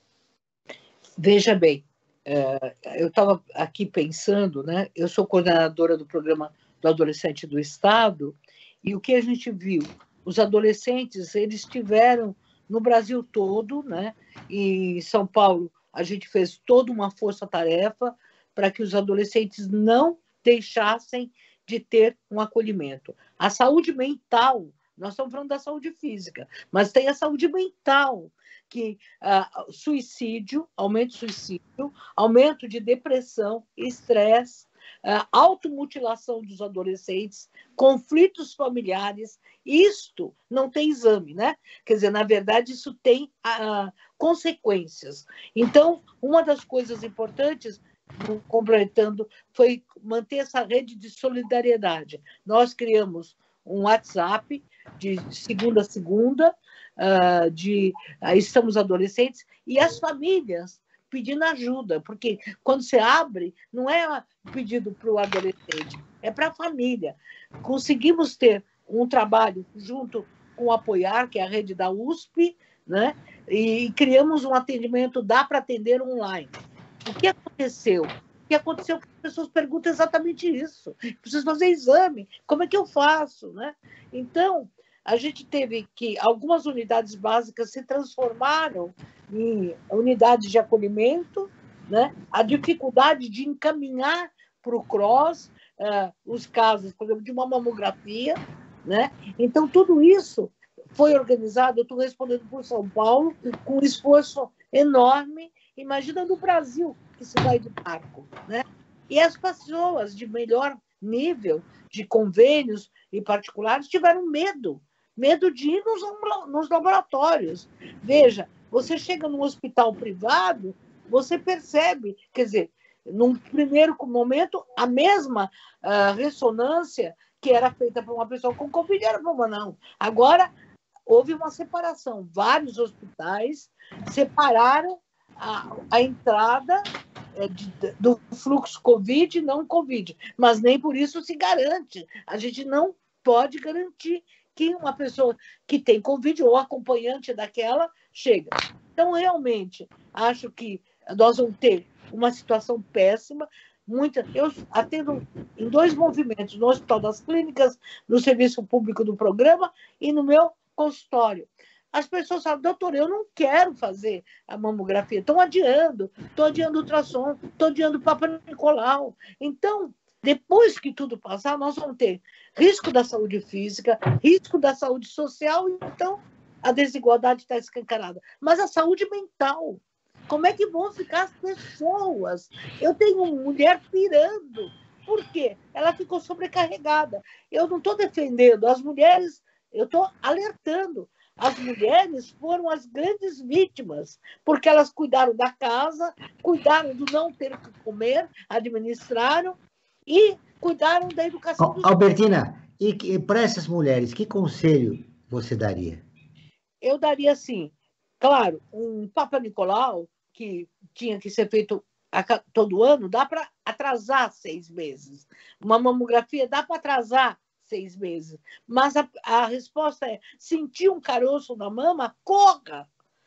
Veja bem, é, eu estava aqui pensando, né? Eu sou coordenadora do programa do Adolescente do Estado, e o que a gente viu? Os adolescentes, eles tiveram no Brasil todo, né? E em São Paulo, a gente fez toda uma força-tarefa para que os adolescentes não deixassem de ter um acolhimento. A saúde mental, nós estamos falando da saúde física, mas tem a saúde mental, que uh, suicídio, aumento de suicídio, aumento de depressão, estresse, uh, automutilação dos adolescentes, conflitos familiares. Isto não tem exame, né? Quer dizer, na verdade, isso tem uh, consequências. Então, uma das coisas importantes, completando, foi manter essa rede de solidariedade. Nós criamos um WhatsApp de segunda a segunda, uh, de uh, estamos adolescentes, e as famílias pedindo ajuda, porque quando você abre, não é pedido para o adolescente, é para a família. Conseguimos ter um trabalho junto com o Apoiar, que é a rede da U S P, né? E criamos um atendimento, dá para atender online. O que aconteceu? O que aconteceu é que as pessoas perguntam exatamente isso. Preciso fazer exame, como é que eu faço, né? Então, a gente teve que algumas unidades básicas se transformaram em unidades de acolhimento, né? A dificuldade de encaminhar para o CROSS uh, os casos, por exemplo, de uma mamografia, né? Então, tudo isso foi organizado, eu estou respondendo por São Paulo, com um esforço enorme. Imagina no Brasil, que se vai de barco, né? E as pessoas de melhor nível, de convênios e particulares, tiveram medo, medo de ir nos, nos laboratórios. Veja, você chega num hospital privado, você percebe, quer dizer, num primeiro momento, a mesma uh, ressonância que era feita para uma pessoa com Covid era para uma não. Agora, houve uma separação. Vários hospitais separaram a, a entrada é, de, do fluxo Covid e não Covid, mas nem por isso se garante. A gente não pode garantir que uma pessoa que tem Covid ou acompanhante daquela chega. Então, realmente, acho que nós vamos ter uma situação péssima. Muita, eu atendo em dois movimentos, no Hospital das Clínicas, no serviço público do programa e no meu consultório. As pessoas falam, doutor, eu não quero fazer a mamografia, estão adiando, estou adiando o ultrassom, estou adiando o Papa Nicolau. Então, depois que tudo passar, nós vamos ter risco da saúde física, risco da saúde social, então a desigualdade está escancarada. Mas a saúde mental, como é que vão ficar as pessoas? Eu tenho uma mulher pirando. Por quê? Ela ficou sobrecarregada. Eu não estou defendendo as mulheres, eu estou alertando. As mulheres foram as grandes vítimas, porque elas cuidaram da casa, cuidaram do não ter que comer, administraram e cuidaram da educação. Dos Albertina, e, e para essas mulheres, que conselho você daria? Eu daria, assim, claro, um Papa Nicolau, que tinha que ser feito a, todo ano, dá para atrasar seis meses. Uma mamografia dá para atrasar seis meses. Mas a, a resposta é, sentir um caroço na mama, corra.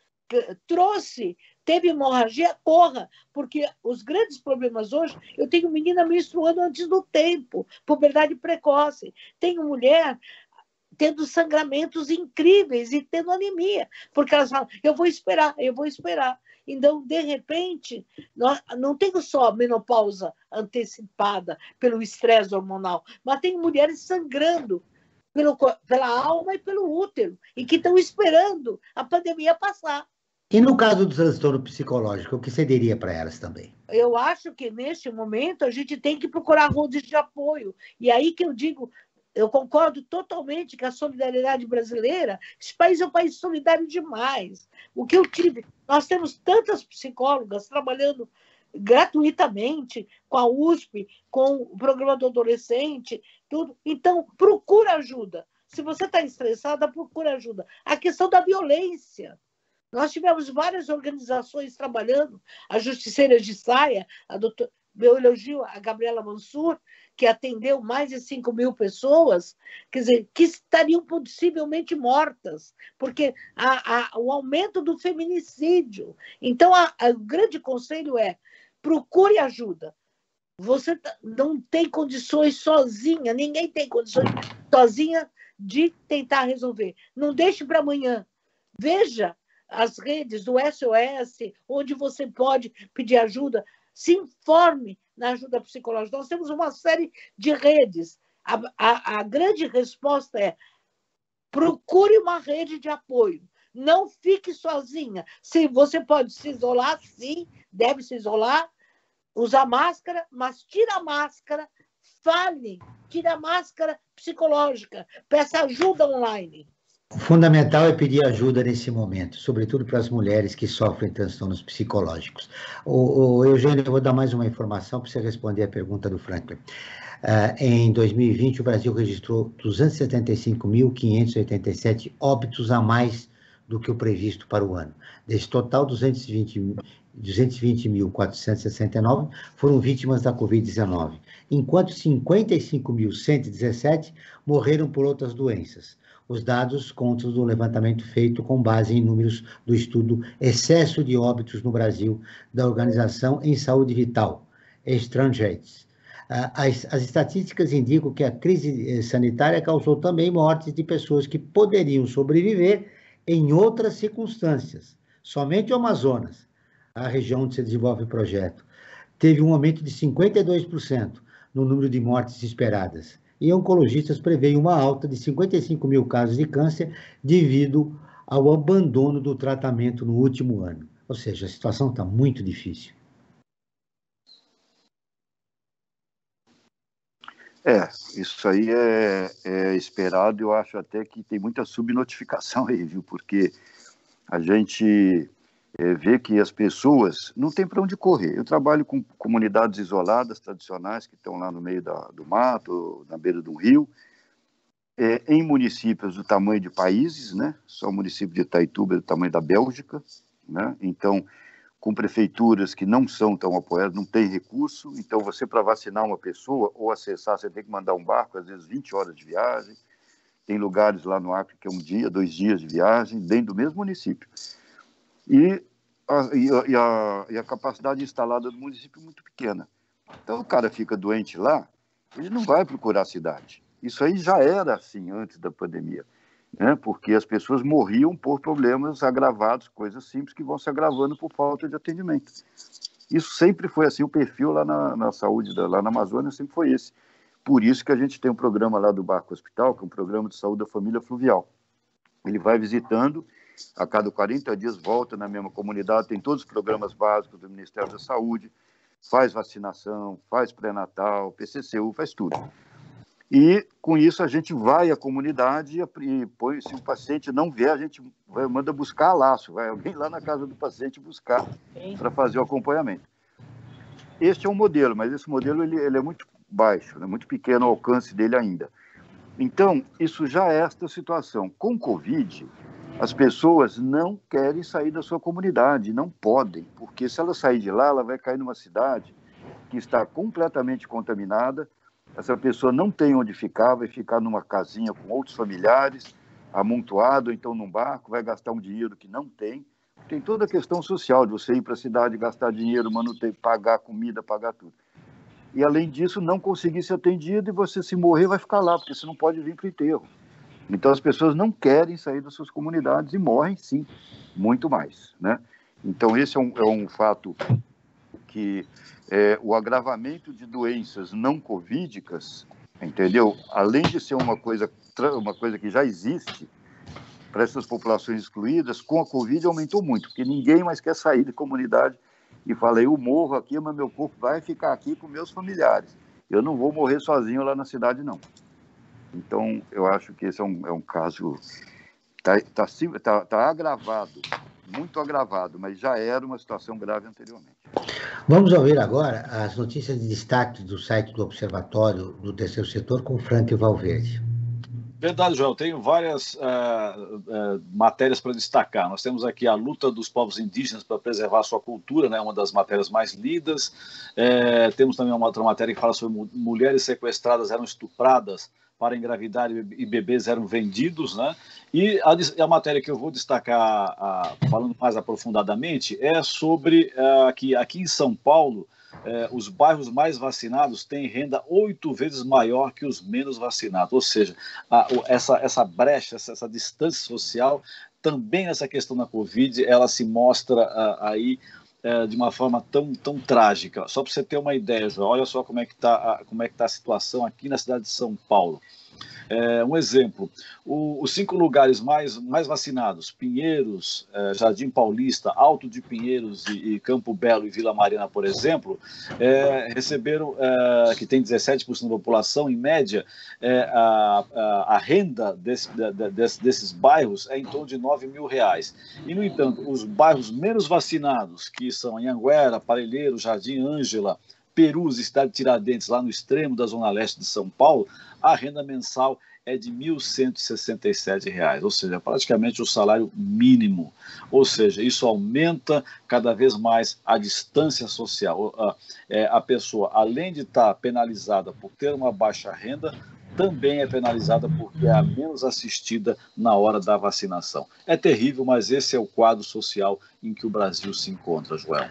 Trouxe, teve hemorragia, corra. Porque os grandes problemas hoje, eu tenho menina menstruando antes do tempo, puberdade precoce. Tenho mulher tendo sangramentos incríveis e tendo anemia, porque elas falam, eu vou esperar, eu vou esperar. Então, de repente, nós, não tem só menopausa antecipada pelo estresse hormonal, mas tem mulheres sangrando pelo, pela alma e pelo útero, e que estão esperando a pandemia passar. E no caso do transtorno psicológico, o que você diria para elas também? Eu acho que, neste momento, a gente tem que procurar redes de apoio. E aí que eu digo, eu concordo totalmente que a solidariedade brasileira, esse país é um país solidário demais. O que eu tive, nós temos tantas psicólogas trabalhando gratuitamente com a U S P, com o programa do adolescente, tudo. Então, procura ajuda. Se você está estressada, procura ajuda. A questão da violência. Nós tivemos várias organizações trabalhando, a Justiceiras de Saia, a doutor, meu elogio a Gabriela Mansur, que atendeu mais de cinco mil pessoas, quer dizer, que estariam possivelmente mortas, porque a, a, o aumento do feminicídio. Então, a, a, o grande conselho é, procure ajuda. Você não tem condições sozinha, ninguém tem condições sozinha de tentar resolver. Não deixe para amanhã. Veja as redes do S O S, onde você pode pedir ajuda, se informe na ajuda psicológica. Nós temos uma série de redes. A, a, a grande resposta é procure uma rede de apoio. Não fique sozinha. Se você pode se isolar, sim, deve se isolar, usar máscara, mas tira a máscara, fale, tira a máscara psicológica, peça ajuda online. O fundamental é pedir ajuda nesse momento, sobretudo para as mulheres que sofrem transtornos psicológicos. O, o Eugênio, eu vou dar mais uma informação para você responder a pergunta do Franklin. Uh, em dois mil e vinte, o Brasil registrou duzentos e setenta e cinco mil, quinhentos e oitenta e sete óbitos a mais do que o previsto para o ano. Desse total, duzentos e vinte mil, quatrocentos e sessenta e nove foram vítimas da covid dezenove, enquanto cinquenta e cinco mil, cento e dezessete morreram por outras doenças. Os dados constam do levantamento feito com base em números do estudo Excesso de Óbitos no Brasil, da Organização em Saúde Vital, Estrangetes. As, as estatísticas indicam que a crise sanitária causou também mortes de pessoas que poderiam sobreviver em outras circunstâncias. Somente o Amazonas, a região onde se desenvolve o projeto, teve um aumento de cinquenta e dois por cento no número de mortes esperadas. E oncologistas preveem uma alta de cinquenta e cinco mil casos de câncer devido ao abandono do tratamento no último ano. Ou seja, a situação está muito difícil. É, isso aí é, é esperado. Eu acho até que tem muita subnotificação aí, viu? Porque a gente é, vê que as pessoas não têm para onde correr. Eu trabalho com comunidades isoladas, tradicionais, que estão lá no meio da, do mato, na beira do rio, é, em municípios do tamanho de países, né? Só o município de Itaituba é do tamanho da Bélgica, né? Então, com prefeituras que não são tão apoiadas, não tem recurso. Então, você, para vacinar uma pessoa ou acessar, você tem que mandar um barco, às vezes vinte horas de viagem. Tem lugares lá no Acre que é um dia, dois dias de viagem, dentro do mesmo município. E a, e, a, e, a, e a capacidade instalada do município é muito pequena. Então, o cara fica doente lá, ele não vai procurar a cidade. Isso aí já era assim antes da pandemia, né? Porque as pessoas morriam por problemas agravados, coisas simples que vão se agravando por falta de atendimento. Isso sempre foi assim, o perfil lá na, na saúde, da, lá na Amazônia sempre foi esse. Por isso que a gente tem um programa lá do Barco Hospital, que é um programa de saúde da família fluvial. Ele vai visitando, a cada quarenta dias volta na mesma comunidade, tem todos os programas básicos do Ministério da Saúde, faz vacinação, faz pré-natal, P C C U, faz tudo. E, com isso, a gente vai à comunidade e, põe, se o paciente não vier, a gente vai, manda buscar a laço, vai alguém lá na casa do paciente buscar para fazer o acompanhamento. Este é um modelo, mas esse modelo ele, ele é muito baixo, né, muito pequeno o alcance dele ainda. Então, isso já é esta situação. Com Covid, as pessoas não querem sair da sua comunidade, não podem, porque se ela sair de lá, ela vai cair numa cidade que está completamente contaminada, essa pessoa não tem onde ficar, vai ficar numa casinha com outros familiares, amontoado, então num barco, vai gastar um dinheiro que não tem. Tem toda a questão social de você ir para a cidade, gastar dinheiro, manuter, pagar comida, pagar tudo. E, além disso, não conseguir ser atendido e você, se morrer, vai ficar lá, porque você não pode vir para o enterro. Então, as pessoas não querem sair das suas comunidades e morrem, sim, muito mais, né? Então, esse é um, é um fato que é, o agravamento de doenças não covídicas, entendeu? Além de ser uma coisa, uma coisa que já existe para essas populações excluídas, com a Covid aumentou muito, porque ninguém mais quer sair de comunidade e fala, eu morro aqui, mas meu corpo vai ficar aqui com meus familiares. Eu não vou morrer sozinho lá na cidade, não. Então, eu acho que esse é um, é um caso... Está tá, tá, tá agravado, muito agravado, mas já era uma situação grave anteriormente. Vamos ouvir agora as notícias de destaque do site do Observatório do Terceiro Setor com Frank Valverde. Verdade, Joel. Tenho várias uh, uh, matérias para destacar. Nós temos aqui a luta dos povos indígenas para preservar a sua cultura, né, uma das matérias mais lidas. É, temos também uma outra matéria que fala sobre mulheres sequestradas eram estupradas para engravidar e bebês eram vendidos, né? E a, a matéria que eu vou destacar, a, falando mais aprofundadamente, é sobre uh, que aqui em São Paulo, Eh, os bairros mais vacinados têm renda oito vezes maior que os menos vacinados. Ou seja, a, essa, essa brecha, essa, essa distância social, também nessa questão da Covid, ela se mostra a, aí eh, de uma forma tão, tão trágica. Só para você ter uma ideia, João, olha só como é que está como é que tá a situação aqui na cidade de São Paulo. É, um exemplo, o, os cinco lugares mais, mais vacinados, Pinheiros, é, Jardim Paulista, Alto de Pinheiros e, e Campo Belo e Vila Mariana, por exemplo, é, receberam, é, que tem dezessete por cento da população, em média, é, a, a, a renda desse, de, desse, desses bairros é em torno de nove mil reais. E, no entanto, os bairros menos vacinados, que são Anhanguera, Parelheiro, Jardim Ângela, Perus e Cidade de Tiradentes, lá no extremo da zona leste de São Paulo, a renda mensal é de mil cento e sessenta e sete reais, ou seja, praticamente o salário mínimo. Ou seja, isso aumenta cada vez mais a distância social. A, é, a pessoa, além de estar penalizada por ter uma baixa renda, também é penalizada porque é a menos assistida na hora da vacinação. É terrível, mas esse é o quadro social em que o Brasil se encontra, Joel.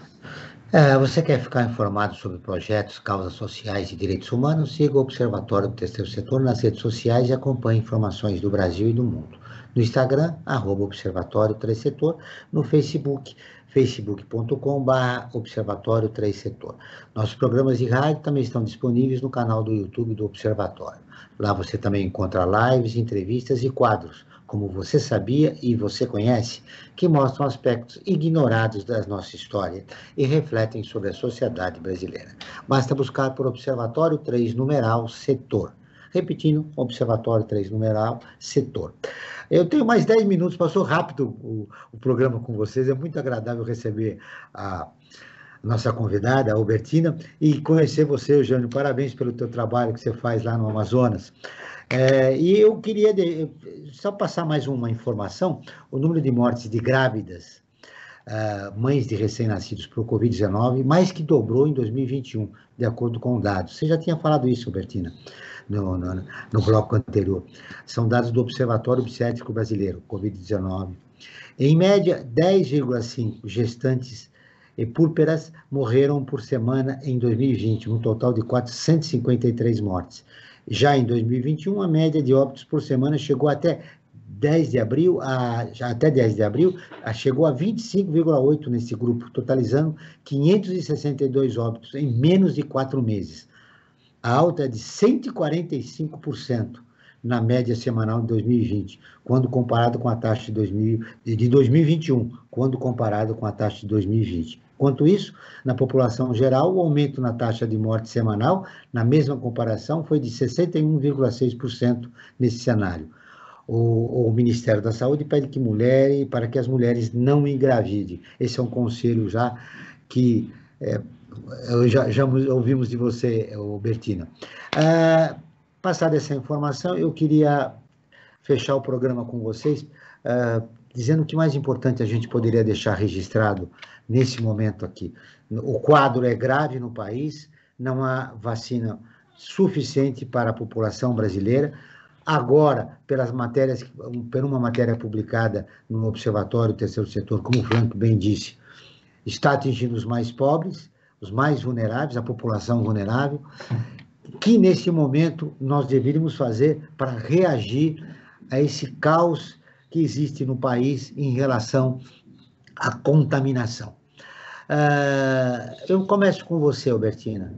É, você quer ficar informado sobre projetos, causas sociais e direitos humanos? Siga o Observatório do Terceiro Setor nas redes sociais e acompanhe informações do Brasil e do mundo. No Instagram, arroba Observatório três Setor, no Facebook, facebook ponto com barra Observatório três Setor. Nossos programas de rádio também estão disponíveis no canal do YouTube do Observatório. Lá você também encontra lives, entrevistas e quadros, como Você Sabia e Você Conhece, que mostram aspectos ignorados da nossa história e refletem sobre a sociedade brasileira. Basta buscar por Observatório três numeral Setor. Repetindo, Observatório três numeral Setor. Eu tenho mais dez minutos, passou rápido o, o programa com vocês, é muito agradável receber a nossa convidada, a Albertina, e conhecer você, Eugênio. Parabéns pelo teu trabalho que você faz lá no Amazonas. É, e eu queria de, só passar mais uma informação: o número de mortes de grávidas, uh, mães de recém-nascidos por covid dezenove, mais que dobrou em dois mil e vinte e um, de acordo com dados. Você já tinha falado isso, Albertina, no, no, no bloco anterior. São dados do Observatório Obstétrico Brasileiro, covid dezenove. Em média, dez vírgula cinco gestantes e púrpuras morreram por semana em dois mil e vinte, um total de quatrocentas e cinquenta e três mortes. Já em dois mil e vinte e um, a média de óbitos por semana chegou até dez de abril, a, já até dez de abril, a, chegou a vinte e cinco vírgula oito nesse grupo, totalizando quinhentos e sessenta e dois óbitos em menos de quatro meses. A alta é de cento e quarenta e cinco por cento na média semanal de dois mil e vinte, quando comparado com a taxa de, dois mil, de dois mil e vinte e um, quando comparado com a taxa de dois mil e vinte. Quanto isso, na população geral, o aumento na taxa de morte semanal, na mesma comparação, foi de sessenta e um vírgula seis por cento nesse cenário. O, o Ministério da Saúde pede que mulheres, para que as mulheres não engravidem. Esse é um conselho já que é, já, já ouvimos de você, Albertina. Ah, passada essa informação, eu queria fechar o programa com vocês, ah, dizendo que o mais importante a gente poderia deixar registrado nesse momento aqui. O quadro é grave no país, não há vacina suficiente para a população brasileira. Agora, pelas matérias, por uma matéria publicada no Observatório Terceiro Setor, como o Franco bem disse, está atingindo os mais pobres, os mais vulneráveis, a população vulnerável, que nesse momento nós deveríamos fazer para reagir a esse caos que existe no país em relação a contaminação. Uh, eu começo com você, Albertina.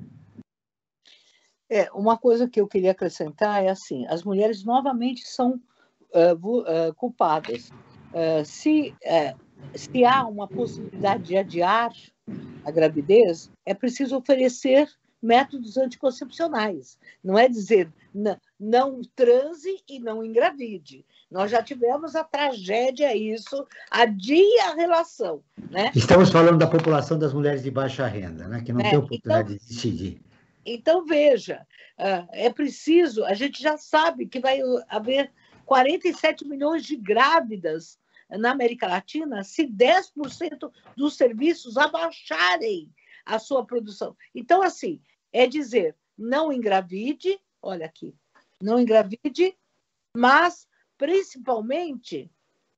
É, uma coisa que eu queria acrescentar é assim, as mulheres novamente são uh, uh, culpadas. Uh, se, uh, se há uma possibilidade de adiar a gravidez, é preciso oferecer métodos anticoncepcionais. Não é dizer não, não transe e não engravide. Nós já tivemos a tragédia, isso, adia a relação. Né? Estamos falando da população das mulheres de baixa renda, né? Que não é, tem oportunidade então, de decidir. Então, veja, é preciso, a gente já sabe que vai haver quarenta e sete milhões de grávidas na América Latina se dez por cento dos serviços abaixarem a sua produção. Então, assim, é dizer, não engravide, olha aqui, não engravide, mas principalmente,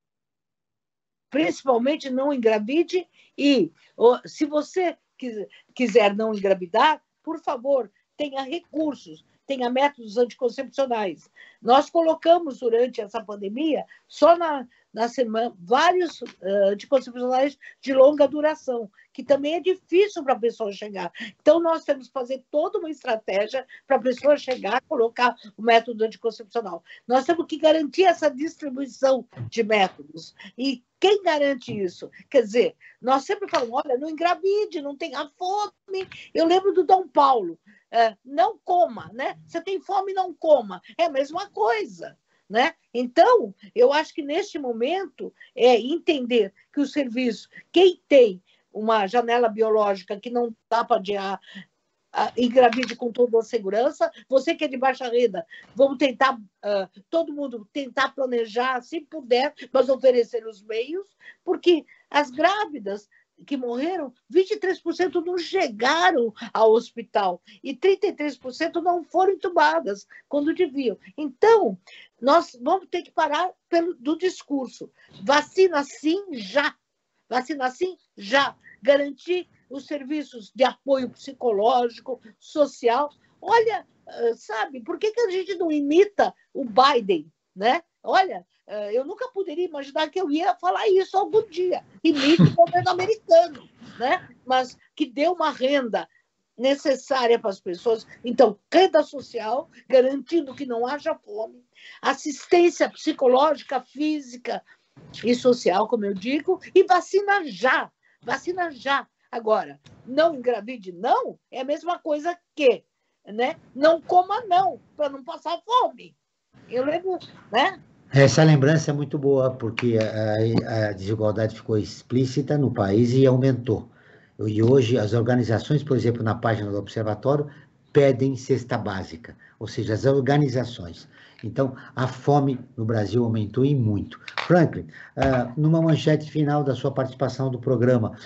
principalmente não engravide e se você quiser não engravidar, por favor, tenha recursos, tenha métodos anticoncepcionais. Nós colocamos, durante essa pandemia, só na, na semana, vários uh, anticoncepcionais de longa duração, que também é difícil para a pessoa chegar. Então, nós temos que fazer toda uma estratégia para a pessoa chegar, colocar o método anticoncepcional. Nós temos que garantir essa distribuição de métodos. E quem garante isso? Quer dizer, nós sempre falamos, olha, não engravide, não tenha fome. Eu lembro do Dom Paulo, é, não coma, né? Você tem fome, não coma. É a mesma coisa, né? Então, eu acho que neste momento é entender que o serviço, quem tem uma janela biológica que não dá para adiar, engravide com toda a segurança, você que é de baixa renda, vamos tentar, uh, todo mundo tentar planejar, se puder, mas oferecer os meios, porque as grávidas que morreram, vinte e três por cento não chegaram ao hospital e trinta e três por cento não foram entubadas quando deviam. Então, nós vamos ter que parar pelo, do discurso. Vacina sim, já. Vacina sim, já. Garantir os serviços de apoio psicológico, social. Olha, sabe, por que, que a gente não imita o Biden, né? Olha, eu nunca poderia imaginar que eu ia falar isso algum dia. Imite o governo americano, né? Mas que dê uma renda necessária para as pessoas. Então, renda social, garantindo que não haja fome, assistência psicológica, física e social, como eu digo, e vacina já. Vacina já. Agora, não engravide não é a mesma coisa que, né? Não coma não, para não passar fome. Eu lembro, né? Essa lembrança é muito boa, porque a, a desigualdade ficou explícita no país e aumentou. E hoje as organizações, por exemplo, na página do Observatório, pedem cesta básica, ou seja, as organizações. Então, a fome no Brasil aumentou e muito. Franklin, uh, numa manchete final da sua participação do programa,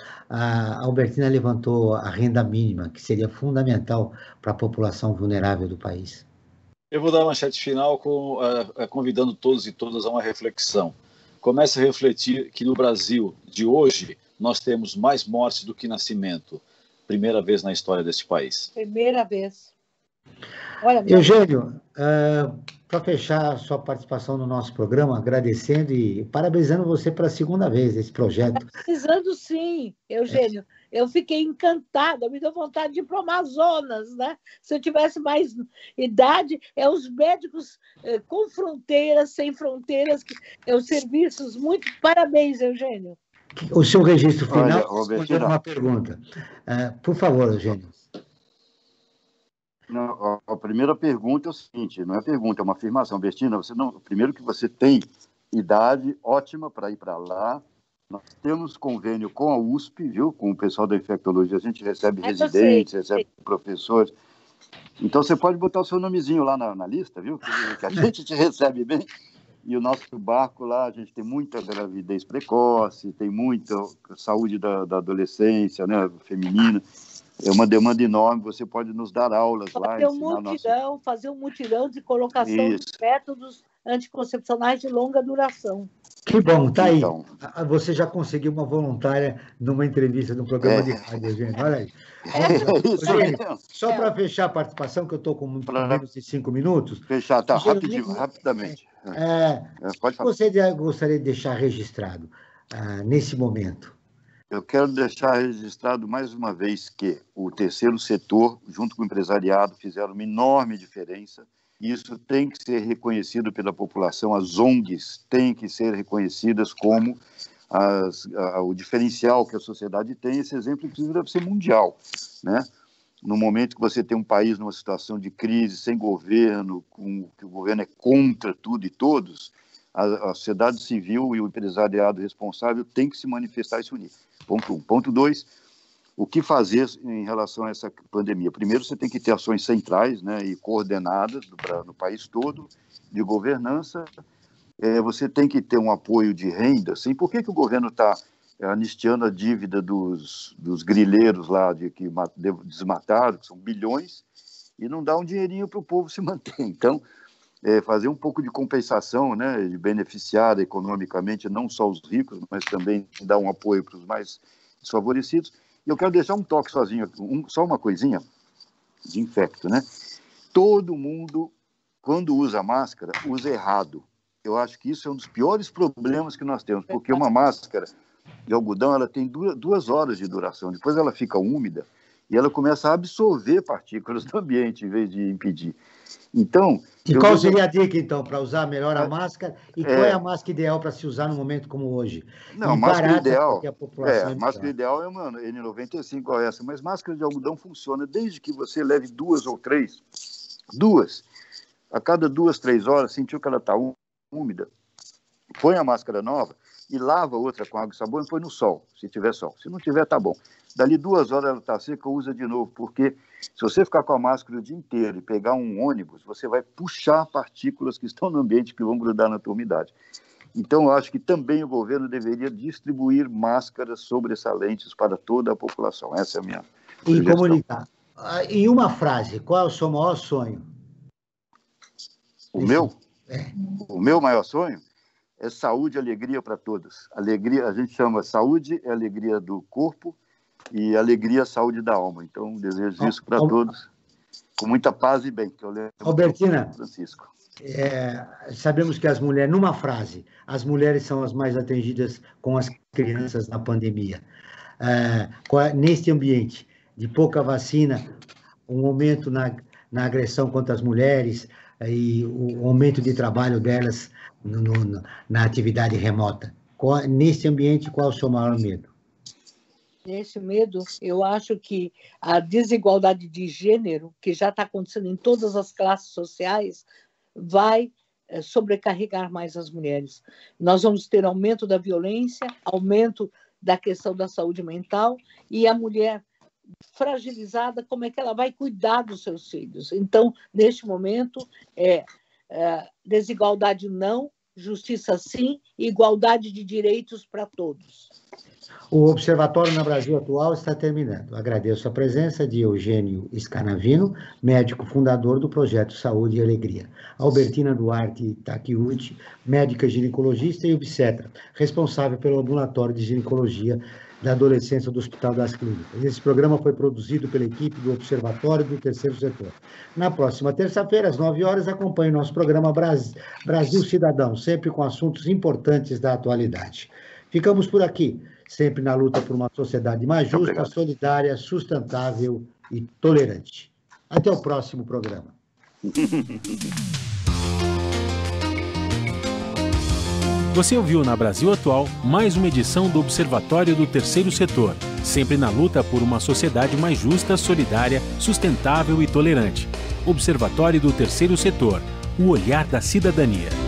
a Albertina levantou a renda mínima, que seria fundamental para a população vulnerável do país. Eu vou dar uma manchete final com, uh, convidando todos e todas a uma reflexão. Comece a refletir que no Brasil de hoje nós temos mais mortes do que nascimento. Primeira vez na história deste país. Primeira vez. Olha, Eugênio, uh, para fechar a sua participação no nosso programa, agradecendo e parabenizando você pela segunda vez esse projeto. Parabenizando sim, Eugênio. É. Eu fiquei encantada, me deu vontade de ir para o Amazonas, né? Se eu tivesse mais idade, é os médicos eh, com fronteiras, sem fronteiras, que, é os serviços. Muito parabéns, Eugênio. O seu registro final, respondendo uma pergunta. Uh, por favor, Eugênio. Não, a primeira pergunta é o seguinte, não é pergunta, é uma afirmação. Bertina, você não, primeiro que você tem idade ótima para ir para lá. Nós temos convênio com a U S P, viu? Com o pessoal da infectologia, a gente recebe residentes, recebe professores. Então, você pode botar o seu nomezinho lá na, na lista, viu? Que, que a gente te recebe bem. E o nosso barco lá, a gente tem muita gravidez precoce, tem muita saúde da, da adolescência, né, feminina. É uma demanda enorme, você pode nos dar aulas fazer lá. Fazer um mutirão, nossa... fazer um mutirão de colocação Isso. de métodos anticoncepcionais de longa duração. Que bom, tá aí. Então, você já conseguiu uma voluntária numa entrevista no programa é. de rádio, gente. Olha aí. É isso gente, aí. Só é. para fechar a participação, que eu estou com pra... menos de cinco minutos. Fechar, tá, rapidinho, digo, rapidamente. É, é, Pode falar. Você gostaria de deixar registrado, ah, nesse momento, Eu quero deixar registrado mais uma vez que o terceiro setor, junto com o empresariado, fizeram uma enorme diferença. Isso tem que ser reconhecido pela população. As O N Gs têm que ser reconhecidas como as, a, o diferencial que a sociedade tem. Esse exemplo, inclusive, deve ser mundial, né? No momento que você tem um país numa situação de crise, sem governo, com, que o governo é contra tudo e todos, a, a sociedade civil e o empresariado responsável tem que se manifestar e se unir. Ponto um. Ponto dois, o que fazer em relação a essa pandemia? Primeiro, você tem que ter ações centrais, né, e coordenadas do, pra, no país todo, de governança. É, você tem que ter um apoio de renda. Assim, por que, que o governo está anistiando a dívida dos, dos grileiros lá de, que desmataram, que são bilhões, e não dá um dinheirinho para o povo se manter? Então, é, fazer um pouco de compensação, né, de beneficiar economicamente não só os ricos, mas também dar um apoio para os mais desfavorecidos. E eu quero deixar um toque sozinho, um, só uma coisinha de infecto, né? Todo mundo, quando usa máscara, usa errado. Eu acho que isso é um dos piores problemas que nós temos, porque uma máscara de algodão, ela tem duas, duas horas de duração, depois ela fica úmida e ela começa a absorver partículas do ambiente em vez de impedir. Então... E qual seria a dica, então, para usar melhor a máscara? E qual é, é a máscara ideal para se usar num momento como hoje? Não, e máscara ideal, a população é, é máscara ideal é uma N noventa e cinco, essa, mas máscara de algodão funciona desde que você leve duas ou três, duas, a cada duas, três horas, sentiu que ela está úmida, põe a máscara nova e lava outra com água e sabão e põe no sol, se tiver sol. Se não tiver, tá bom. Dali duas horas ela está seca, usa de novo, porque se você ficar com a máscara o dia inteiro e pegar um ônibus, você vai puxar partículas que estão no ambiente que vão grudar na tua umidade. Então, eu acho que também o governo deveria distribuir máscaras sobressalentes para toda a população. Essa é a minha E sugestão. Comunicar. Em uma frase, qual é o seu maior sonho? O Esse... meu? É. O meu maior sonho? É saúde e alegria para todos. Alegria, a gente chama saúde é alegria do corpo e alegria, saúde da alma. Então, desejo isso para todos, com muita paz e bem. Que eu lembro Albertina, Francisco. É, sabemos que as mulheres, numa frase, as mulheres são as mais atingidas com as crianças na pandemia. É, neste ambiente de pouca vacina, um aumento na, na agressão contra as mulheres e o aumento de trabalho delas No, no, na atividade remota. Qual, nesse ambiente, qual é o seu maior medo? Nesse medo, eu acho que a desigualdade de gênero, que já está acontecendo em todas as classes sociais, vai é, sobrecarregar mais as mulheres. Nós vamos ter aumento da violência, aumento da questão da saúde mental, e a mulher fragilizada, como é que ela vai cuidar dos seus filhos? Então, neste momento, é É, desigualdade não, justiça sim, e igualdade de direitos para todos. O Observatório no Brasil Atual está terminando. Agradeço a presença de Eugênio Scanavino, médico fundador do projeto Saúde e Alegria. Albertina Duarte Takiuchi, médica ginecologista e obstetra, responsável pelo ambulatório de ginecologia da adolescência do Hospital das Clínicas. Esse programa foi produzido pela equipe do Observatório do Terceiro Setor. Na próxima terça-feira, às nove horas, acompanhe nosso programa Brasil Cidadão, sempre com assuntos importantes da atualidade. Ficamos por aqui, sempre na luta por uma sociedade mais justa, solidária, sustentável e tolerante. Até o próximo programa. Você ouviu na Brasil Atual mais uma edição do Observatório do Terceiro Setor, sempre na luta por uma sociedade mais justa, solidária, sustentável e tolerante. Observatório do Terceiro Setor, o olhar da cidadania.